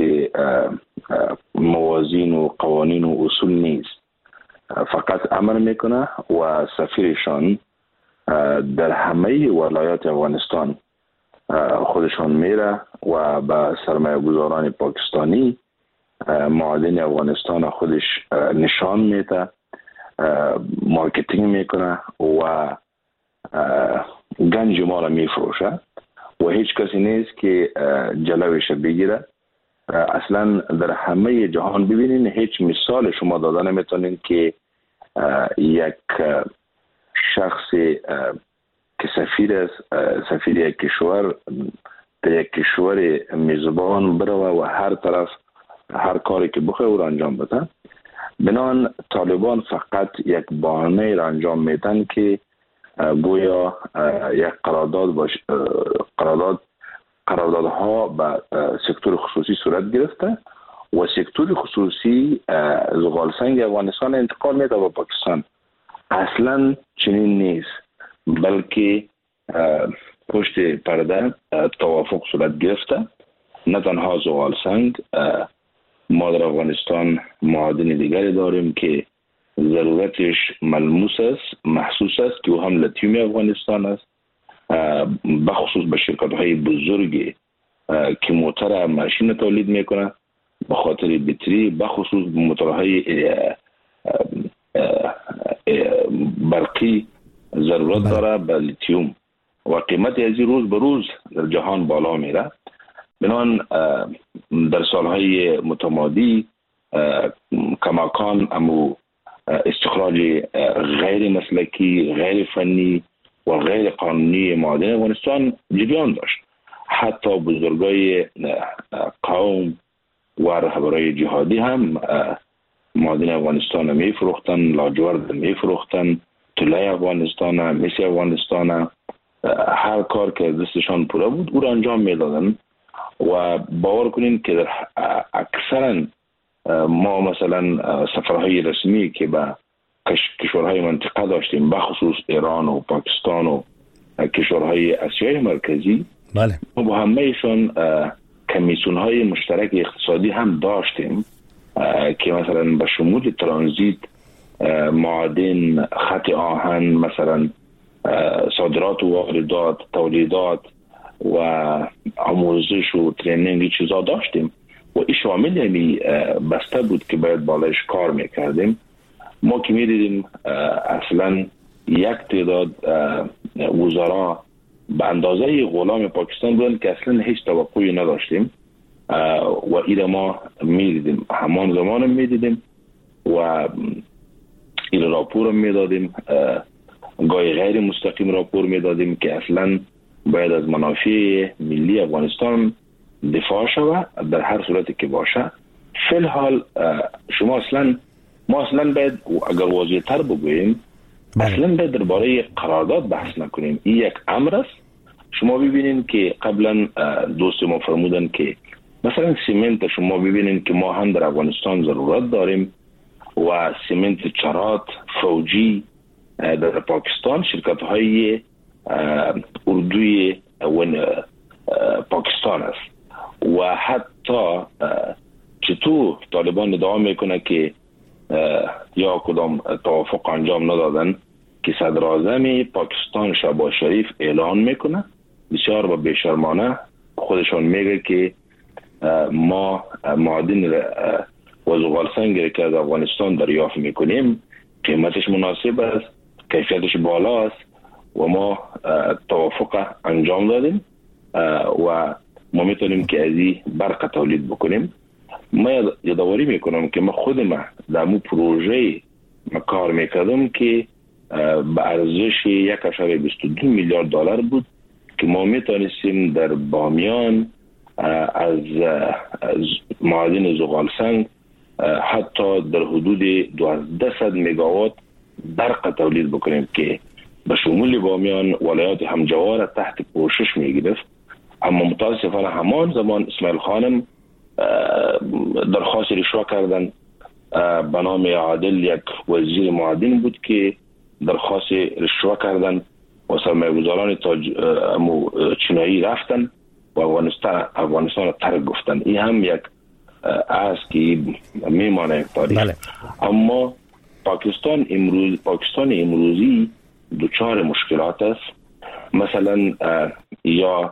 موازین و قوانین و اصول نیست. فقط امر میکنه و سفیرشان در همه ولایات افغانستان خودشان میره و به سرمایه گذاران پاکستانی معادن افغانستان خودش نشان میده، مارکتینگ میکنه و گنج ما را میفروشه و هیچ کسی نیست که جلوش بگیره. اصلا در همه جهان ببینین هیچ مثال شما دادن نمیتونین که یک شخص که سفیر یک کشور در یک کشور میزبان بروه و هر طرف هر کاری که بخواه او را انجام بده. بنان طالبان فقط یک بهانه را انجام میدن که گویا یک قراردادها به سکتور خصوصی صورت گرفته و سکتور خصوصی زغال سنگ افغانستان انتقال میده به پاکستان. اصلا چنین نیست، بلکه پشت پرده توافق صورت گرفته. نه تنها زغال سنگ، ما در افغانستان معادن دیگری داریم که ضرورتش ملموس است، محسوس است که هم لیتیوم افغانستان است، بخصوص به شرکت های بزرگی که موتر ماشین تولید میکنه به خاطر بطری، بخصوص موترهای برقی ضرورت داره به لیتیوم و قیمت از روز به روز در جهان بالا میره. بنان در سالهای متمادی کماکان امو استخراج غیر مسلکی، غیر فنی و غیر قانونی معادن افغانستان جریان داشت. حتی بزرگای قوم و رهبرای جهادی هم معادن افغانستان می فروختن، لاجورد می فروختن، طلای افغانستان، مس افغانستان، هر کار که دستشان پوره بود او را انجام می دادن. و باور کنین که در اکثرا ما مثلا سفرهای رسمی که به کشورهای منطقه داشتیم، بخصوص ایران و پاکستان و کشورهای آسیای مرکزی، بله، ما با همهشان کمیسیون‌های مشترک اقتصادی هم داشتیم که مثلا به شمول ترانزیت، معادن، خط آهن، مثلا صادرات و واردات، تولیدات و آموزش و ترینینگ چیزا داشتیم و این شامل یعنی بسته بود که باید بالایش کار میکردیم. ما که میدیدیم اصلا یک تعداد وزرا به اندازه غلام پاکستان بودن که اصلا هیچ توقعی نداشتیم و این ما میدیدیم، همان زمان میدیدیم و این راپور میدادیم، گاهی غیر مستقیم راپور میدادیم که اصلا باید از منافع ملی افغانستان دفاع شود در هر صورتی که باشه. فی الحال ما اصلا باید اگر واضح تر بگوییم اصلا باید درباره قرارداد بحث نکنیم. این یک امر است. شما ببینید که قبلا دوست ما فرمودن که مثلا سیمنت شما ببینید که ما هم در افغانستان ضرورت داریم و سیمنت چرات فوجی در پاکستان شرکت های اردوی پاکستان است و حتی چطور طالبان ادعا میکنه که یا کدام توافق انجام ندادن که صدر اعظم پاکستان شهباز شریف اعلان میکنه بسیار با بیشرمانه خودشون میگه که ما معادن و زغال سنگ که از افغانستان دریافت میکنیم قیمتش مناسب است، کیفیتش بالا است و ما توافق انجام دادیم و ما میتونیم که از این برق تولید بکنیم. ما یادآوری میکنم که ما خودم در مو پروژه کار میکردم که به ارزش 1.22 میلیارد دلار بود که ما میتونستیم در بامیان از معادن زغال سنگ حتی در حدود 1200 مگاوات برق تولید بکنیم که به شمول بامیان ولایات همجوار تحت پوشش میگرفت. اما متاسفانه همان زمان اسماعیل خانم درخواست رشوه کردن به نام عادل، یک وزیر معادن بود که درخواست رشوه کردن و سرمایه‌گذاران چینایی رفتن و افغانستان را ترک گفتن. این هم یک است که میمانه تاریخ. بله. اما پاکستان امروزی دچار مشکلات است. مثلا یا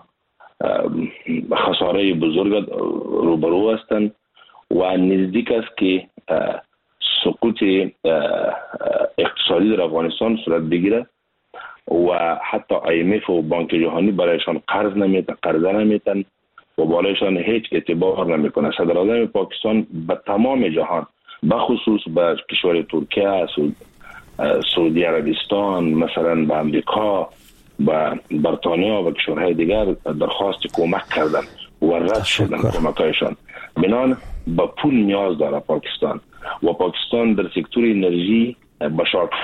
خساره بزرگ روبرو هستند و نزدیک است که سقوط اقتصادی در افغانستان صورت بگیره و حتی IMF و بانک جهانی برایشان قرضه نمیتن و بالایشان هیچ اعتبار نمیکنه. صدراعظم پاکستان به تمام جهان بخصوص به کشور ترکیه، سعودی عربستان، مثلا به امریکا، به بریتانیا و کشورهای دیگر درخواست کمک کردن و رد شدن کمکایشان. بنان به پول نیاز داره پاکستان و پاکستان در سکتور انرژی به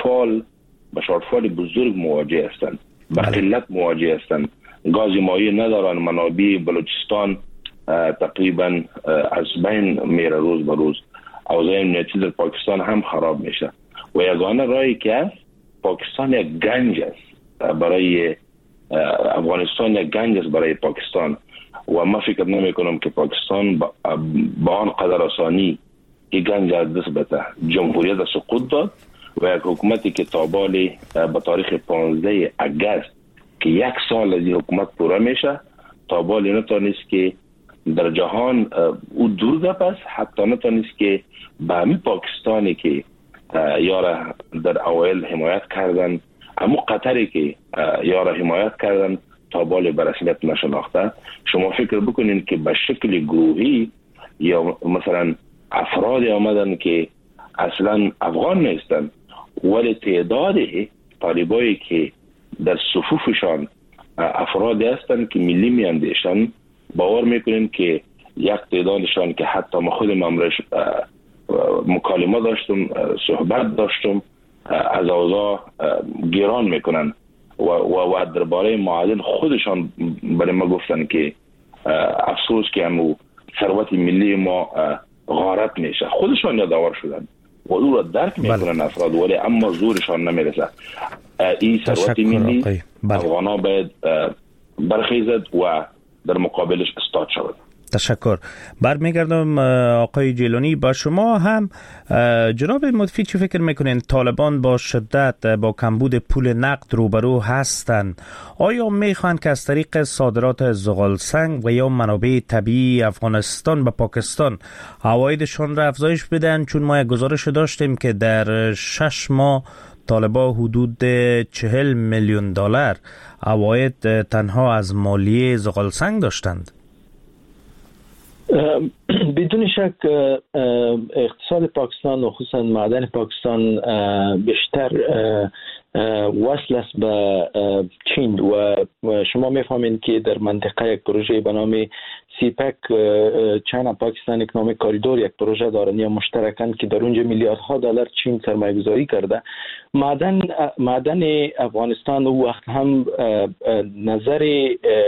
شارتفال بزرگ مواجه هستند، به قلت مواجه هستند. گاز مایع ندارن. منابع بلوچستان تقریبا از بین میره روز به روز. اوضاع امنیتی در پاکستان هم خراب میشه و یگانه راهی که است پاکستان یک گنج است برای افغانستان، یک گنج است برای پاکستان و ما فکر نمی کنم که پاکستان با آن قدر آسانی این گنج از دست بده. جمهوریت سقوط داد و یک حکومتی که تابالی به تاریخ 15 اگست که یک سال از این حکومت پوره میشه تابالی نتونست که در جهان او دور گپ است، حتی نتونست که به همین پاکستانی که یاره در اوایل حمایت کردن، همون قطری که یاره حمایت کردن تابالی به رسمیت نشناخته. شما فکر بکنین که به شکل گروهی یا مثلا افرادی آمدن که اصلا افغان نیستن ولی تعداد طالبایی که در صفوفشان افرادی هستن که ملی میاندیشن، باور میکنین که یک تعدادشان که حتی ما خودم امرش مکالمه داشتم، صحبت داشتم، از اوضاع گیران میکنن و درباره معادن خودشان برای ما گفتن که افسوس که همو ثروت ملی ما غارت میشه. خودشان یادآور شدن و او را درک میکنن افراد ولی اما زورشان نمیرسه. این ثروت ملی افغانا باید برخیزد و در مقابلش استاد شود. تشکر. برمیگردم آقای جیلانی با شما هم. جناب مضیفی چی فکر میکنین؟ طالبان با شدت با کمبود پول نقد روبرو هستند. آیا میخوان که از طریق صادرات زغال سنگ و یا منابع طبیعی افغانستان به پاکستان عوایدشان را افزایش بدن؟ چون ما یک گزارش داشتیم که در 6 ماه طالبان حدود 40 میلیون دلار عواید تنها از مالیه زغال سنگ داشتند. بدون شک اقتصاد پاکستان و خصوصا معدن پاکستان بیشتر وصل است به چین و شما میفهمین که در منطقه یک پروژه به نام سیپک چین پاکستان اکنامیک کاریدور یک پروژه دارن یا مشترکاً که در اونجا میلیاردها دلار چین سرمایه گذاری کرده. معدن افغانستان او وقت هم نظر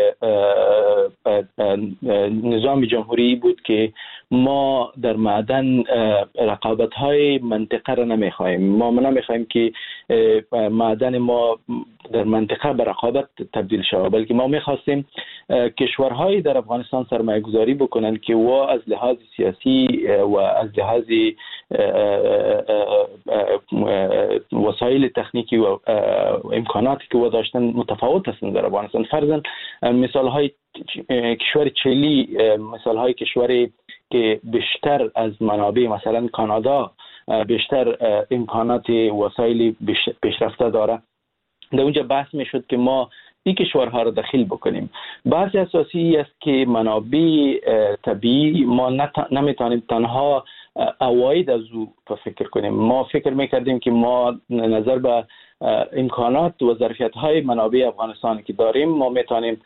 نظام جمهوری بود که ما در معدن رقابت‌های منطقه را نمی‌خوایم. ما نمی‌خوایم که معدن ما در منطقه به رقابت تبدیل شود، بلکه ما می‌خواستیم کشورهای در افغانستان سرمایه گذاری بکنن که و از لحاظ سیاسی و از لحاظ وسایل تکنیکی و امکاناتی که و داشتن متفاوت هستند در افغانستان. فرضاً مثال‌های کشور چیلی، مثال‌های کشوری که بیشتر از منابع مثلا کانادا بیشتر امکانات وسایل پیشرفته داره، در اونجا بحث میشد که ما این کشورها را دخیل بکنیم. بحث اساسی است که منابع طبیعی ما نمیتونیم تنها عواید از او فکر کنیم. ما فکر میکردیم که ما نظر به امکانات و ظرفیت‌های منابع افغانستان که داریم ما میتونیم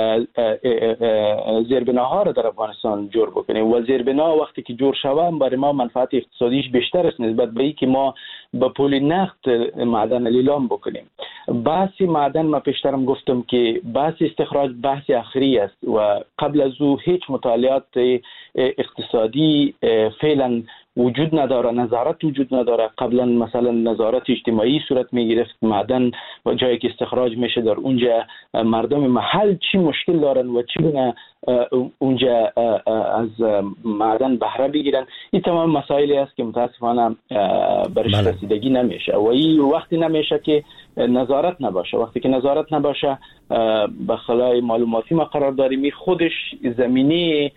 زیربناها را در افغانستان جور بکنیم و زیربنا وقتی که جور شود برای ما منفعت اقتصادیش بیشتر است نسبت به اینکه ما با پول نقد معدن لیلام بکنیم. بحث معدن ما پیشترم گفتم که بحث استخراج بحث اخری است و قبل از او هیچ مطالعات اقتصادی فعلا وجود نداره، نظارت وجود نداره. قبلا مثلا نظارت اجتماعی صورت میگرفت، معدن و جایی که استخراج میشه در اونجا مردم محل چی مشکل دارن و چگونه اونجا از معدن بهره بگیرن. این تمام مسائلی است که متاسفانه برش رسیدگی نمیشه و این وقتی نمیشه که نظارت نباشه. وقتی که نظارت نباشه به خلای معلوماتی ما قرار داریم، خودش زمینه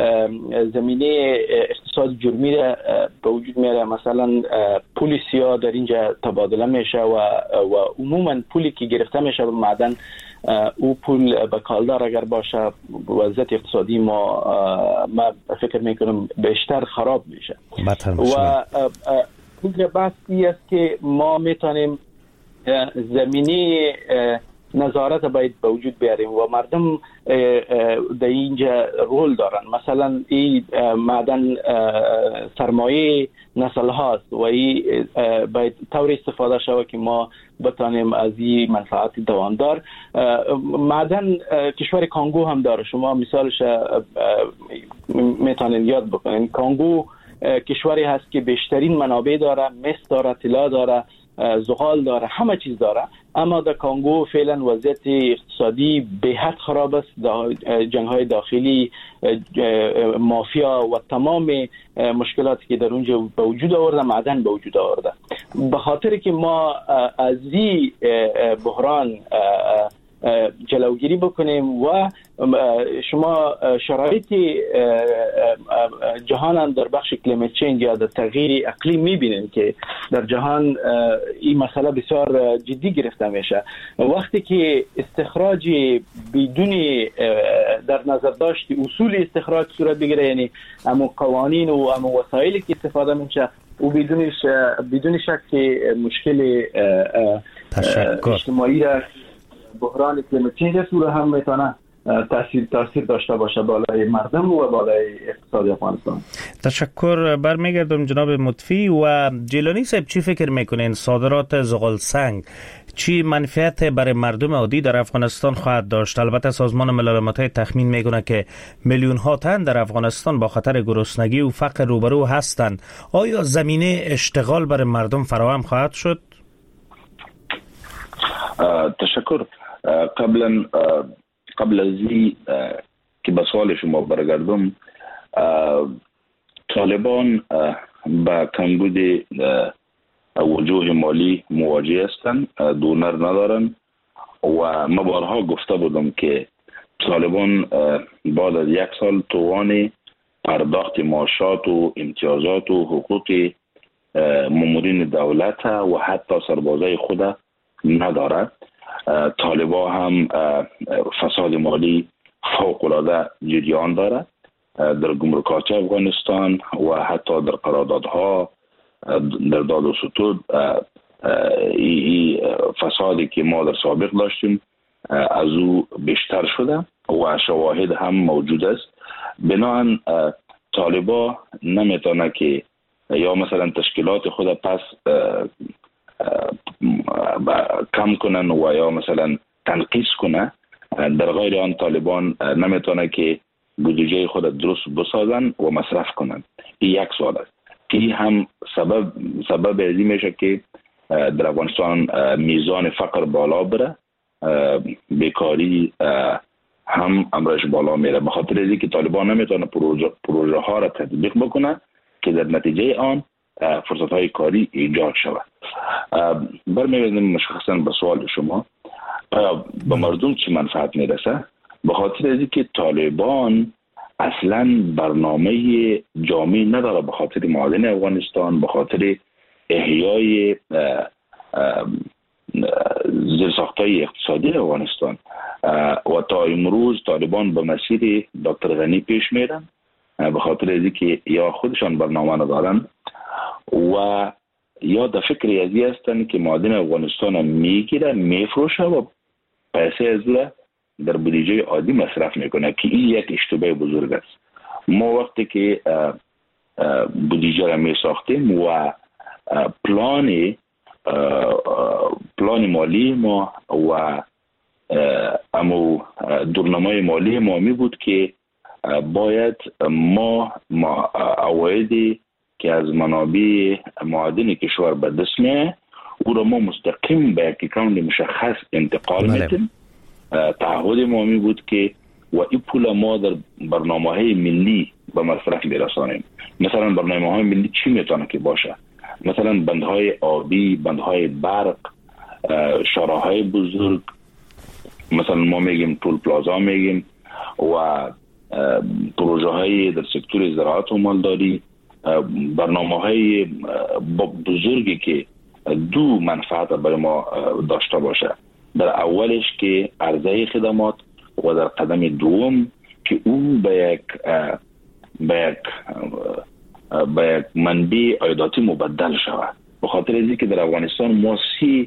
اقتصاد جرمی را به وجود میاره. مثلا پولیسیا در اینجا تبادله میشه و عموما پولی که گرفته میشه به معدن او پول به کالدار اگر باشه وضعیت اقتصادی ما فکر میکنم بیشتر خراب میشه. و دیگه بحثی است که ما میتونیم زمینی نظارت باید به وجود بیاریم و مردم در اینجا رول دارن. مثلا این معدن سرمایه نسل هاست و این باید طور استفاده شود که ما بتانیم از این منفعت دواندار. معدن کشور کانگو هم داره، شما مثالش میتونید یاد بکنید. کانگو کشوری هست که بیشترین منابع داره، مس داره، طلا داره، زغال داره، همه چیز داره، اما در کانگو فعلا وضعیت اقتصادی به حد خراب است. جنگ‌های داخلی، مافیا و تمام مشکلاتی که در اونجا به وجود آورده معدن به وجود آورده. به خاطر که ما از این بحران جلوگیری بکنیم و شما شرایط جهان هم در بخش کلیمت چینج یا در تغییر اقلیم میبینید که در جهان این مسئله بسیار جدی گرفته میشه. وقتی که استخراج بدون در نظر داشت اصول استخراج صورت بگیره، یعنی همون قوانین و همون وسایلی که استفاده میشه و بدون شک مشکل اجتماعی را بحران کلیمت چینج صورت هم میتونه تاثیر داشته باشه بالای مردم و بالای اقتصاد افغانستان. تشکر. برمیگردم جناب مطفی و جیلانی صاحب، چی فکر میکنین صادرات زغال سنگ چی منفعت برای مردم عادی در افغانستان خواهد داشت؟ البته سازمان ملل متحد تخمین میکنه که میلیون ها تن در افغانستان با خطر گرسنگی و فقر روبرو هستند. آیا زمینه اشتغال برای مردم فراهم خواهد شد؟ تشکر. قبل از این که به سوال شما برگردم، طالبان با کمبود وجوه مالی مواجه هستند، دونر ندارن و ما بارها گفته بودم که طالبان بعد از 1 سال توان پرداخت معاشات و امتیازات و حقوق مامورین دولت و حتی سربازای خود ندارد. طالبان هم فساد مالی فوق العاده جریان دارد در گمرکات افغانستان و حتی در قراردادها، در داد و ستود. فسادی که ما در سابق داشتیم از او بیشتر شده و شواهد هم موجود است. بنابراین طالبان نمیتونه که یا مثلا تشکیلات خود پس کم کنن و یا مثلا تنقیص کنه. در غیر آن طالبان نمیتونه که بودجه خود درست بسازن و مصرف کنن. این یک سوال است که هم سبب ازی میشه که در افغانستان میزان فقر بالا بره، بیکاری هم امرش بالا میره، به خاطر ازی که طالبان نمیتونه پروژه ها را تطبیق بکنه که در نتیجه آن فرصت های کاری ایجاد شود. برمیگردیم مشخصا به سوال شما، به مردم چی منفعت میرسه؟ به خاطر از اینکه طالبان اصلا برنامه جامعی نداره به خاطر معادن افغانستان، به خاطر احیای زیرساخت‌های اقتصادی افغانستان و تا امروز طالبان به مسیر دکتر غنی پیش میرن به خاطر از اینکه یا خودشان برنامه ندارن و یا در فکر ازی هستن که معادن افغانستان میگیره میفروشه و پیسه از در بودجه عادی مصرف میکنه که این یک اشتباه بزرگ است. ما وقتی که بودجه را میساختیم و پلان مالی ما و امو دورنامه مالی ما می بود که باید ما عواید که از منابع معادن کشور به دست میاد او را ما مستقیم به یک اکانت مشخص انتقال میدیم. تعهد ما می بود که و این پول ما در برنامه‌های ملی به مصرف برسانیم. مثلا برنامه‌های ملی چی میتونه که باشه؟ مثلا بندهای آبی، بندهای برق، شاراهای بزرگ، مثلا ما میگیم تول پلازا میگیم، و پروژه های در سکتور زراعت و مالداری، برنامه های بزرگی که دو منفعت برای ما داشته باشه. در اولش که عرضه خدمات و در قدم دوم که اون به یک منبع عایداتی مبدل شود. به خاطر از اینکه در افغانستان ما 3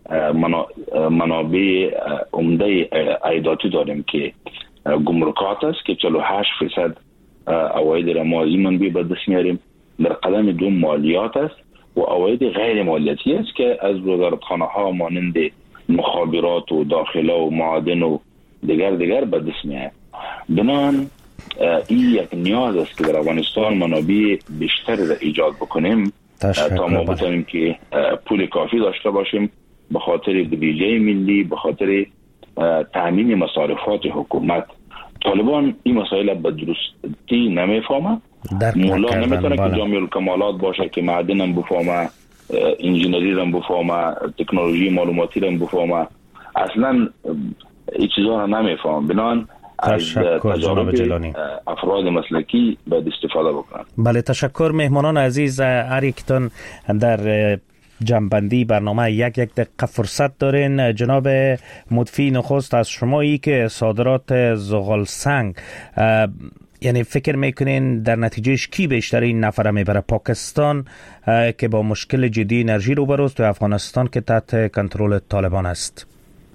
منابع عمده عایداتی داریم که گمرکات است که 48% عواید را ما این منبع به دست میاریم. در قدم دوم مالیات است و عواید غیر مالیاتی است که از وزارتخانه ها مانند مخابرات و داخله و معادن و دیگر به دست میاد. بنابراین این یک نیاز است که در افغانستان منابع بیشتر را ایجاد بکنیم تا ما بتونیم که پول کافی داشته باشیم به خاطر بودجه ملی، به خاطر تامین مصارفات حکومت. طالبان این مسائل به درستی نمیفهمه. مولا نمیتونه که جامع الکمالات باشه که معدن هم بفهمه، انجینری هم بفهمه، تکنولوژی معلوماتی هم بفهمه. اصلا این چیزا رو نمیفهم. بنابراین از تجارب افراد مسلکی باید استفاده بکنن. بله، تشکر. مهمانان عزیز، هر یکتون در جنبندی برنامه یک دقیقه فرصت دارین. جناب مدفی نخست، از شمایی که صادرات زغال سنگ، یعنی فکر میکنین در نتیجهش کی بیشتر این نفره میبره؟ پاکستان که با مشکل جدی انرژی روبرو است و افغانستان که تحت کنترل طالبان است؟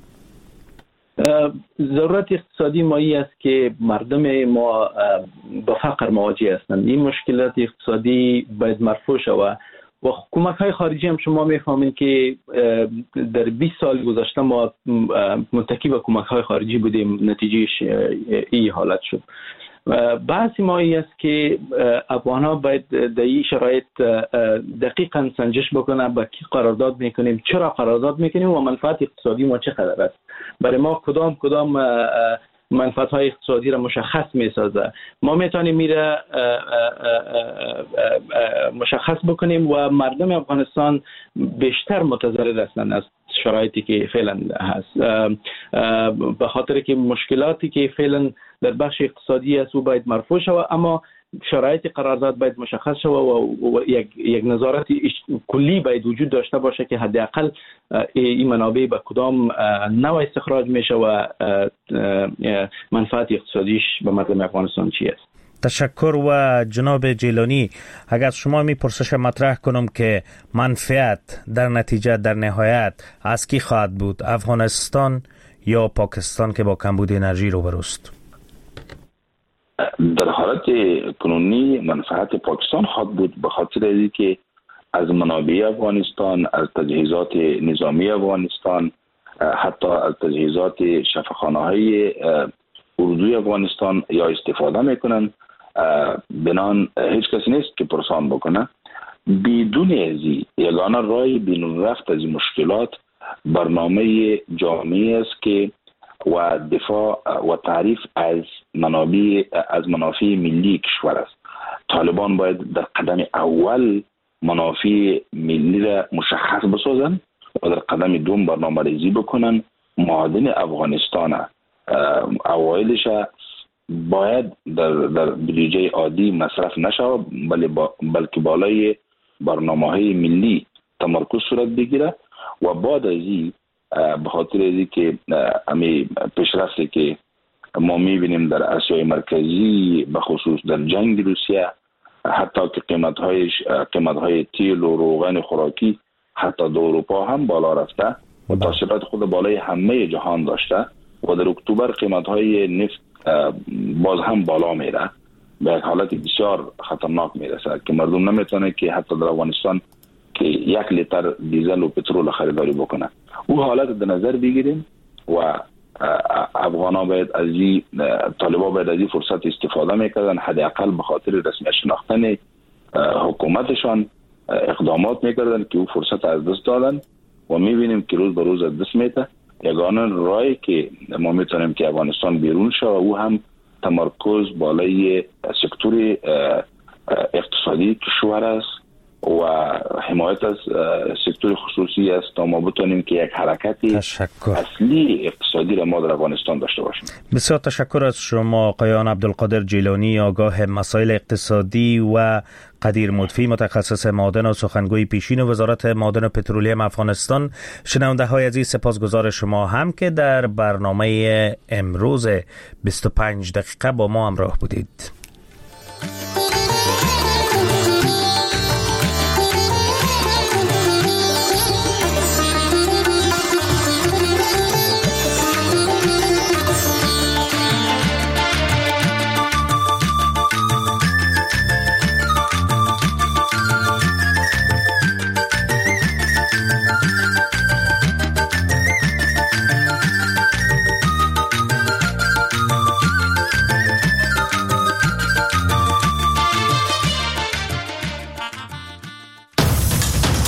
ضرورت اقتصادی مایی است که مردم ما با فقر مواجه هستند. این مشکلات اقتصادی باید مرفوع شود و کمک‌های خارجی هم شما می‌فهمید که در 20 سال گذشته ما متکی به کمک‌های خارجی بودیم، نتیجهش این حالت شد. بحث ما این است که افغان‌ها باید در این شرایط دقیقاً سنجش بکنن با کی قرارداد میکنیم، چرا قرارداد میکنیم و منفعت اقتصادی ما چقدر است. برای ما کدام منفعت‌های اقتصادی را مشخص می‌سازه. ما میتونیم میره مشخص بکنیم و مردم افغانستان بیشتر متضرر هستند از شرایطی که فعلا هست، به خاطر که مشکلاتی که فعلا در بخش اقتصادی است و باید مرفوع شود، اما شرایط قرارداد باید مشخص شود و یک نظارت کلی باید وجود داشته باشه که حداقل این منابع به کدام نوع استخراج میشه و منفعت اقتصادیش به مردم افغانستان چی است. تشکر. و جناب جیلانی، اگر شما میپرسش مطرح کنم که منفعت در نتیجه در نهایت از کی خواهد بود، افغانستان یا پاکستان که با کمبود انرژی روبروست؟ در حالت کنونی منفعت پاکستان خواهد بود، به خاطر اینکه از منابع افغانستان، از تجهیزات نظامی افغانستان، حتی از تجهیزات شفاخانه‌های اردوی افغانستان یا استفاده میکنن. بنان هیچ کسی نیست که پرسان بکنه. بدون ازی یگانه راه بین رفت از مشکلات برنامه جامعی است که و دفاع و تعریف از منافع ملی کشور است. طالبان باید در قدم اول منافع ملی را مشخص بسازن و در قدم دوم برنامه ریزی بکنن. معادن افغانستان اوایلش باید در بودجه عادی مصرف نشود، بلکه بالای برنامه‌های ملی تمرکز صورت بگیره و بعد از این به خاطر اینکه امی پیشرفتی که ما می‌بینیم در آسیای مرکزی به خصوص در جنگ روسیه، حتی که قیمت‌های تیل و روغن خوراکی حتی در اروپا هم بالا رفته و تاثیرات خود بالای همه جهان داشته و در اکتبر قیمت‌های نفت باز هم بالا میره، به یک حالت بسیار خطرناک میرسه که مردم نمیتونه که حتی در افغانستان که 1 لیتر دیزل و پترول خریداری بکنه. او حالت در نظر بگیریم و افغانا باید از این طالبا باید از این فرصت استفاده میکردن، حداقل به خاطر رسمی شناختن حکومتشان اقدامات میکردن که او فرصت از دست دادن و میبینیم که روز به روز از دست میده. یگانه راهی که ما میتونیم که افغانستان بیرون شود او هم تمرکز بالای سکتور اقتصادی کشور است و حمایت از سکتور خصوصی است تا ما بتونیم که یک حرکت اصلی اقتصادی را ما در افغانستان داشته باشیم. بسیار تشکر از شما آقایان عبدالقادر جیلانی، آگاه مسائل اقتصادی، و قدیر مطفی، متخصص معادن و سخنگوی پیشین وزارت معادن و پترولیم افغانستان. شنونده های عزیز، سپاسگزار شما هم که در برنامه امروز 25 دقیقه با ما همراه بودید.